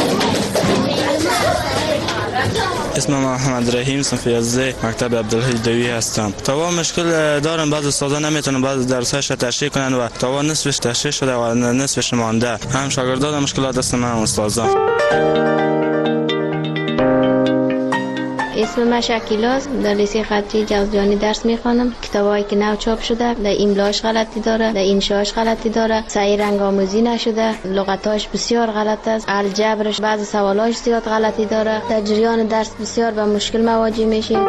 N: اسمم محمد رحیم، صنف یازده، مکتب عبدالحی دوی هستم. تا مشکل دارم، بعضی استادا نمیتونن بعضی درسایش را تشریح کنن و تا نصفش تشریح شده و نصفش مانده. هم شاگردان مشکلات هستن، هم استادان.
M: اسم من شکیلاست، در لیسه خطی جوزجانی درس میخوانم. کتابایی که نو چاپ شده در ایملاش غلطی داره، در انشاش غلطی داره، صحیح رنگ آموزی نشده، لغتاش بسیار غلط است، الجبرش بعضی سوالاش زیاد غلطی داره. در جریان درس بسیار به مشکل مواجه میشیم.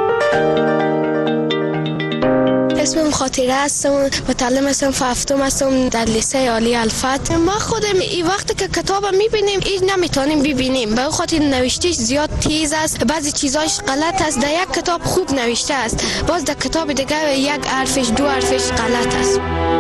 O: اسمم خاطره هستم، متعلم هستم، هفتم هستم در لیسه عالی الفت. ما خودم این وقت که کتاب میبینیم این نمیتونیم ببینیم، به خاطر نوشتهش زیاد تیز است، بعضی چیزاش غلط است. در یک کتاب خوب نوشته است، باز در کتاب دیگه یک حرفش دو حرفش غلط است.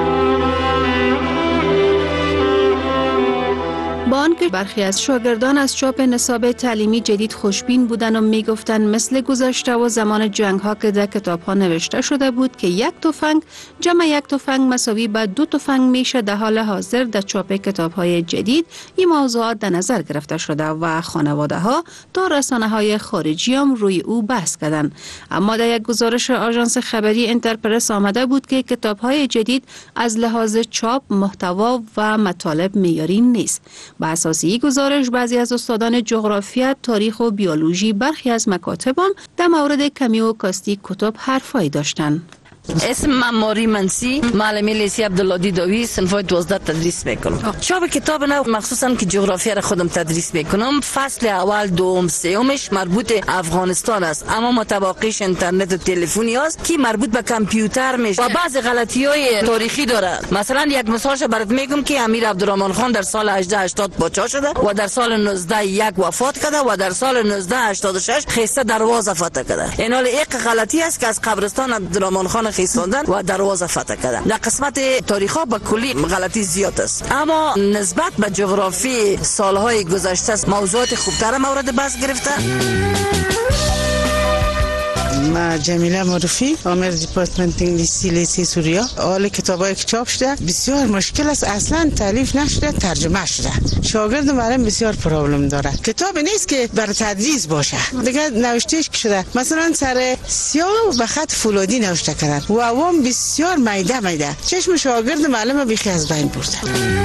H: با آنکه برخی از شاگردان از چاپ نصاب تعلیمی جدید خوشبین بودند و میگفتند مثل گذشته و زمان جنگ ها که در کتاب ها نوشته شده بود که یک تفنگ جمع یک تفنگ مساوی به دو تفنگ میشه، در حال حاضر در چاپ کتاب های جدید این موضوعات در نظر گرفته شده و خانواده ها تا رسانه های خارجی هم روی او بحث کردند. اما در یک گزارش آژانس خبری انترپرس آمده بود که کتاب های جدید از لحاظ چاپ، محتوا و مطالب معیاری نیست. با اساس این گزارش بعضی از استادان جغرافیا، تاریخ و بیولوژی برخی از مکاتب هم در مورد کمی و کاستی کتاب حرفایی داشتند.
W: اسم من ماری منسی، معلم لیسه عبدالعادی داوی، صنف دوازده تدریس میکنم. چاپ کتاب نو مخصوصا که جغرافیا را خودم تدریس میکنم، فصل اول، دوم، سومش مربوط افغانستان است، اما متباقیش اینترنت و تلفنی است که مربوط به کامپیوتر میشه و بعض غلطی‌های تاریخی داره. مثلا یک مثالش برات میگم که امیر عبدالرحمن خان در سال هجده هشتاد پادشاه شده و در سال نوزده یک وفات کرده و در سال نوزده هشتاد و شش خسته دروازه فتح کرده. این حال یک غلطی است که از قبرستان عبدالرحمن خان خیستاندن و دروازه فتح کردن. در قسمت تاریخ به کلی غلطی زیاد است، اما نسبت به جغرافی سالهای گذشته موضوعات خوبتر مورد بحث گرفته.
X: ما جمیله معروفی، آمر دیپارتمنت انگلیسی لیسه سوریا. حال کتابایی که چاپ شده بسیار مشکل است، اصلا تالیف نشده، ترجمه شده. شاگرد معلم بسیار پرابلم داره. کتاب نیست که برای تدریس باشه، دیگه نوشتهش که شده مثلا سر سیاه به خط فولادی نوشته کردن و عوام بسیار میده میده چشم شاگرد معلم بیخی از بین برده.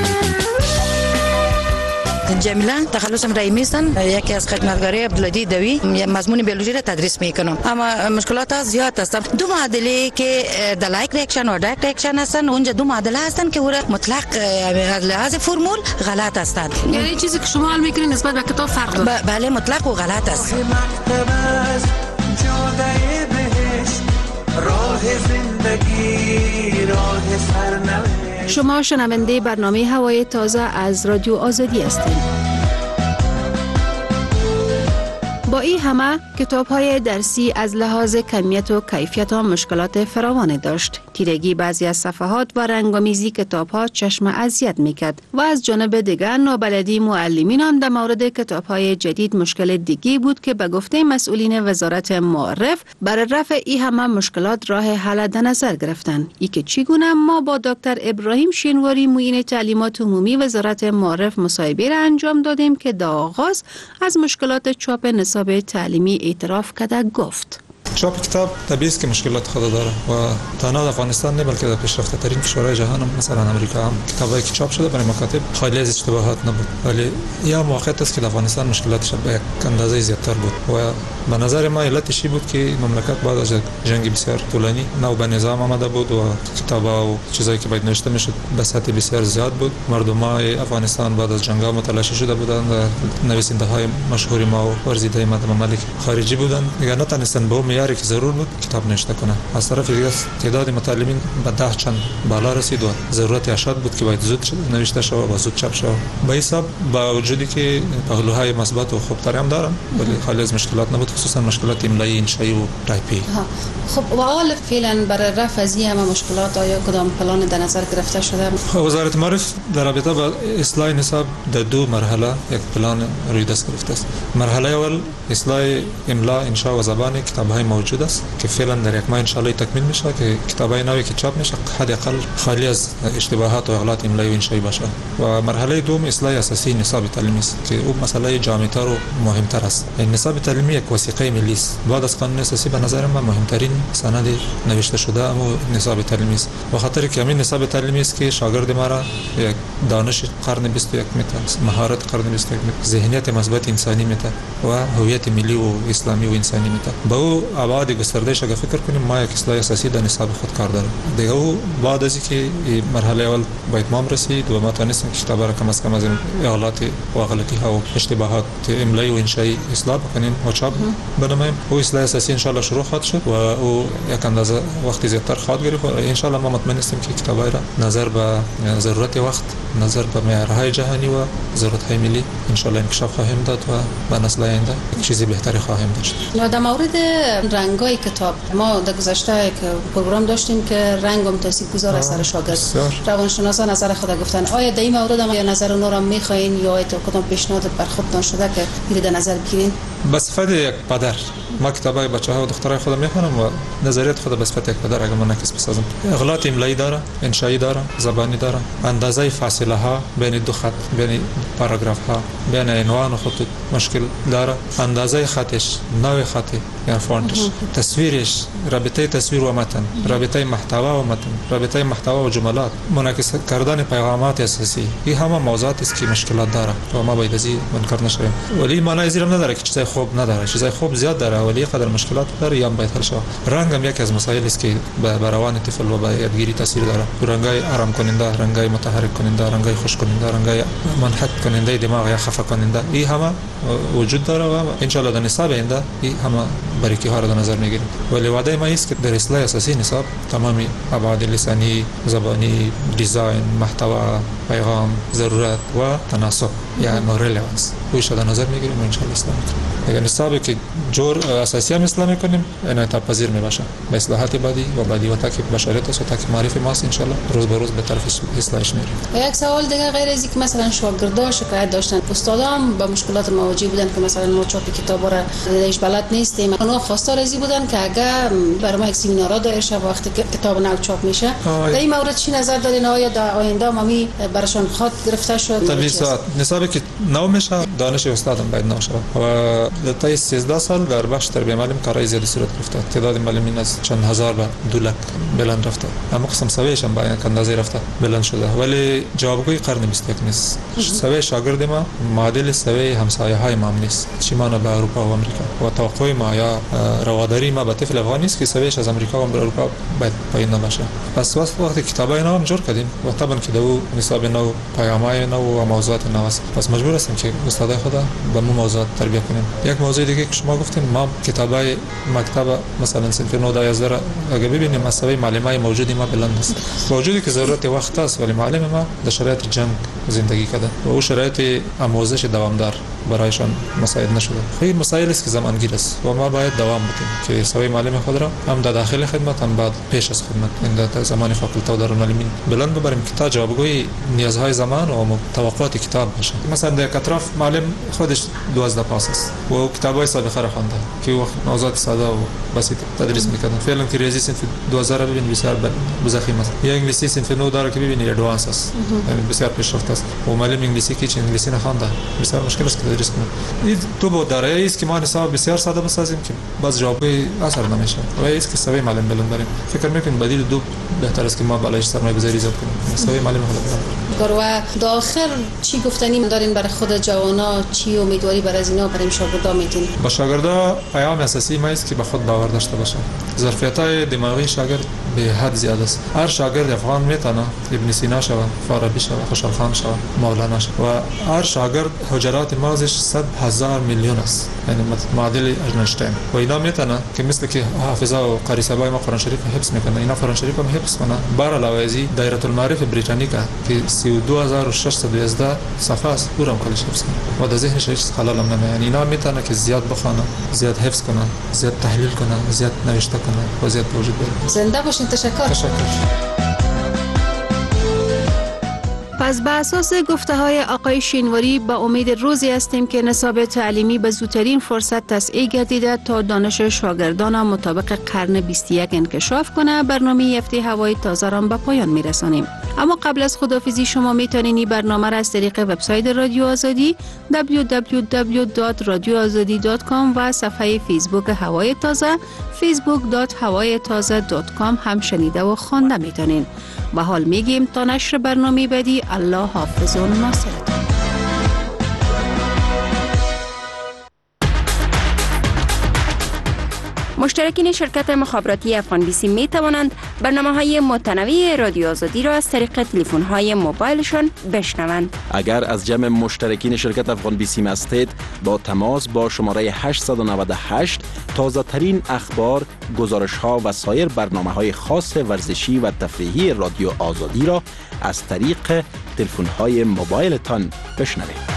Y: جمیله، تخلصم رحیمی هستم، یکی از خدمتگاری عبدالعادی دوی، مضمون بیولوژی را تدریس میکنم، اما مشکلات زیاد هستند. دو معادله که دلایق ریاکشن و دایرکت ریاکشن هستند، اونجا دو معادله هستند که مطلق از لحاظ فرمول غلط هستند.
H: یعنی چیزی که شما حل میکنید نسبت به کتاب فرق داره؟
Y: بله، مطلق و غلط است.
J: راه زندگی، راه سرنوشت.
H: شما شنونده برنامه هوای تازه از رادیو آزادی هستید. با این همه کتاب‌های درسی از لحاظ کمیت و کیفیت ها مشکلات فراوانی داشت. تیرگی بعضی از صفحات و رنگامیزی کتاب‌ها چشم اذیت می‌کرد و از جانب دیگر نابلدی معلمین هم در مورد کتاب‌های جدید مشکل دیگی بود که به گفته مسئولین وزارت معرف برای رفع این همه مشکلات راه حل در نظر گرفتند. ای که چگونه ما با دکتر ابراهیم شینواری معین تعلیمات عمومی وزارت معرف مصاحبه را انجام دادیم که در آغاز از مشکلات چاپ نصاب تعلیمی اعتراف کرده گفت:
G: چاپ کتاب طبیعی است که مشکلات خود داره و تنها افغانستان نه بلکه در پیشرفته ترین کشورهای جهان هم مثلا امریکا هم کتابایی که چاپ شده برای مکاتب خالی از اشتباهات نبود، ولی یا موقعیت است که افغانستان مشکلاتش به یک اندازه زیادتر بود و به نظر ما علتش بود که مملکت بعد از جنگ بسیار طولانی نو به نظام آمده بود و کتابا و چیزایی که باید نوشته میشد به سطح بسیار زیاد بود. مردمای افغانستان بعد از جنگ ها متلاشی شده بودند، نویسنده های مشهور ما و ورزیده ما در ممالک خارجی بودند، دیگه نتونستند به اون معیاری که ضرور بود کتاب نوشته کنند. از طرف دیگه تعداد متعلمین به ده چند بالا رسید و ضرورت اشد بود که باید زود نوشته شود و زود چاپ شود. به حساب با وجودی که پهلوهای مثبت و خوبتری هم دارن ولی خالی از مشکلات نبود، خصوصا مشکلات املایی، انشایی و تایپی.
H: خب و حال فعلا برای رفع از این مشکلات آیا کدام پلان در نظر گرفته شده؟
G: وزارت معارف در رابطه با اصلاح نصاب در دو مرحله یک پلان روی دست گرفته است. مرحله اول اصلاح املا، انشا و زبان کتاب‌های موجود است که فعلا در یک ماه ان شاء الله تکمیل میشه که کتاب‌های نوی که چاپ میشه حداقل خالی از اشتباهات و اغلاط املایی و انشایی باشه. و مرحله دوم اصلاح اساسی نصاب تعلیمی است که اون مسئله جامع‌تر و مهمتر است. این نصاب تعلیمی یک وثیقه ملی است. بعد از قانون اساسی به نظر من مهمترین سند نوشته شده اما نصاب تعلیمی است. به خاطر که همین نصاب تعلیمی است که شاگرد ما را یک دانش قرن بیست و یک میته، مهارت قرن بیست و یک میته، ذهنیت مثبت انسانی میته و هویت ملی و اسلامی و انسانی میته. با او ابعاد گسترده اگر فکر کنیم ما یک اصلاح اساسی در نصاب خود کار داریم. دیگه او بعد از اینکه مرحله اول به اتمام رسید و ما تونستیم کتاب را کم از کم از اغلاط و غلطی ها و اشتباهات املایی و انشایی اصلاح بکنیم و چاپ بنامیم، او اصلاح اساسی ان شاء الله شروع خواهد شد و او یک اندازه وقت زیادتر خواهد گرفت و ان شاء الله ما مطمئن هستیم که کتابای را نظر به ضرورت وقت، نظر به معیارهای جهانی و ضرورت‌های ملی ان شاء الله انکشاف خواهیم داد و به نسل آینده چیزی بهتری خواهیم داشت.
H: و در مورد رنگ‌های کتاب ما در گذشته یک پروگرام داشتیم که رنگ هم تاثیرگذار است سر شاگرد. روانشناسان نظر خود گفتن آیا در این مورد هم یا نظر اونها را می‌خواین یا تا کدام پیشنهاد بر خودتان شده که میره در نظر بگیرین؟
G: به صفت یک پدر ما کتابای بچه‌ها و دخترای خودم میخونم و نظریات خود به صفت یک پدر اگه من نکس بسازم. اغلاط املایی داره، انشایی داره، زبانی داره، اندازه فاصله ها بین دو خط، بین پاراگراف ها، بین عنوان و خطوط مشکل داره، اندازه خطش، نوع خطی یعنی فونتش، تصویرش، رابطه تصویر و متن، رابطه محتوا و متن، رابطه محتوا و جملات، منعکس کردن پیغامات اساسی، این همه موضوعاتی است که مشکلات داره و ما باید از این منکر نشویم. ولی معنی زیرم نداره که چیزای خوب نداره، چیزای خوب زیاد داره ولی قدر مشکلات داره یا باید حل شود. رنگ هم یکی از مسائلی است که به روان طفل و به یادگیری تاثیر داره. رنگای آرام کننده، رنگای متحرک کننده، رنگای خوش کننده، رنگای منحط کننده دماغ یا خفه کننده، این همه وجود داره و ان شاء الله در نصاب آینده این همه باریکی ها را در نظر میگیریم. ولی وعده ما است که در اصلاح اساسی نصاب تمامی ابعاد لسانی، زبانی، دیزاین، محتوا، پیغام، ضرورت و تناسب یا ریلیوانس ویش در نظر میگیریم و ان شاء الله اصلاح میکنیم. اگر نصابی که جور اساسی هم اصلاح میکنیم انعطاف پذیر میباشه به اصلاحات بعدی و بعدی و تا که بشریت است و تا که معرفی ماست ان شاء الله روز به روز به طرف اصلاحش میریم.
H: یک سوال دیگه غیر از اینکه مثلا شاگردان شکایت داشتن، استادا هم با مشکلات مواجه بودن که مثلا ما چاپ کتابا را درش بلد نیستیم، اونها خواستار ازی بودن که اگر برای ما یک سمینارا دایر شه وقتی که کتاب نو چاپ میشه در این مورد چی نظر دارین؟ آیا در آینده ما براشون خاط گرفته شد؟
G: طبیعی نصابی که نو میشه دانش استادم باید نو شود و تا سیزده سال در بخش تربیت معلم کارهای زیادی صورت گرفته. تعداد معلمین از چند هزار به دو لک بلند رفته، اما قسم سویش هم باید اندازه رفته بلند شده ولی جوابگوی قرن بیست و یک نیست. سوی شاگرد ما معادل سوی همسایه های ما نیست، چی مانه به اروپا و امریکا و توقع ما یا رواداری ما به طفل افغانی است که سویش از امریکا و اروپا باید پایین نباشه. پس وقتی کتابای نو هم جور کردیم و طبعا که دو نصاب نو، پیام‌های نو و موضوعات نو است، پس مجبور هستیم که استادای خدا به مو موضوعات تربیت کنیم. یک موضوع دیگه که شما گفتین ما کتابای مکتب مثلا صنف نو دا یازده اگه ببینیم مساوی معلمای موجودی ما بلند است، موجودی که ضرورت وقت است ولی معلم ما در شرایط جنگ زندگی کرده و او شرایط آموزش دوامدار برایشان مساعد نشده. این مسائل است که زمانگیر است و ما باید دوام بدیم که سوی معلم خود را هم در داخل خدمت هم بعد پیش از خدمت این در زمان فاکولته و دارالمعلمین بلند ببریم که تا جوابگوی نیازهای زمان و توقعات کتاب باشه. مثلا در اطراف معلم خودش دوازده پاس است و کتابای سابقه را خوانده که وقت موضوعات ساده و بسیط تدریس میکردن. فعلا که ریاضی صنف دوازده را ببین بسیار مزخم است، یا انگلیسی صنف نه داره که ببینید ادوانس است، یعنی بسیار پیشرفته است و معلم انگلیسی که چه انگلیسی نخوانده بسیار مشکل است که تدریس کنه. کنیم. این دو بود داره، است که ما حساب بسیار ساده بسازیم که باز جوابی اثر نمیشه و است که سوی معلم بلند داریم. فکر میکنیم بدیل دو بهتر است که ما بالایش سرمایه گذاری زیاد کنیم. سوی معلم حالا
H: و در آخر چی گفتنی دارین برای خود جوانا، چی امیدواری برای از اینا برای شاگردا میتین؟
G: با شاگردا پیام اساسی ما است که به خود باور داشته باشن. ظرفیت‌های دماغی شاگرد به حد زیاد است. هر شاگرد افغان میتونه ابن سینا شود، فارابی شود، خوشحال خان شود، مولانا شود و هر شاگرد حجرات مغزش صد هزار میلیون است، یعنی معادل ارنشتین و اینا میتونه که مثل که حافظه و قاری صاحبای ما قرآن شریف حفظ میکنه، اینا قرآن شریف هم حفظ کنه. بر علاوه از این دایره المعارف بریتانیکا که سی و دو هزار و ششصد و یازده صفحه است، اونم کلش حفظ کنه و در ذهنش هیچ خلل هم نمیاد. یعنی اینا میتونه که زیاد بخونه، زیاد حفظ کنه، زیاد تحلیل کنه، زیاد نوشته کنه و زیاد وجود بیاره.
H: زنده باشین. تشکر.
G: تشکر.
H: پس به اساس گفته های آقای شینواری به امید روزی هستیم که نصاب تعلیمی به زودترین فرصت تصحیح گردیده تا دانش شاگردان مطابق قرن بیست و یک انکشاف کنه. برنامه هفته هوای تازه را به پایان میرسانیم. اما قبل از خداحافظی شما میتونین این برنامه را از طریق وبسایت رادیو آزادی دبلیو دبلیو دبلیو دات رادیو آزادی دات کام و صفحه فیسبوک هوای تازه فیسبوک دات هوای تازه دات کام هم شنیده و خوانده میتونین. و حال میگیم تا نشر برنامه بعدی، الله حافظ و ناصرتان.
C: مشترکین شرکت مخابراتی افغان بیسی می توانند برنامه‌های متنوع رادیو آزادی را از طریق تلفن‌های موبایلشان بشنوند.
A: اگر از جمع مشترکین شرکت افغان بیسیم هستید، با تماس با شماره هشت نه هشت تازه ترین اخبار، گزارش‌ها و سایر برنامه‌های خاص ورزشی و تفریحی رادیو آزادی را از طریق تلفن‌های موبایلتان بشنوید.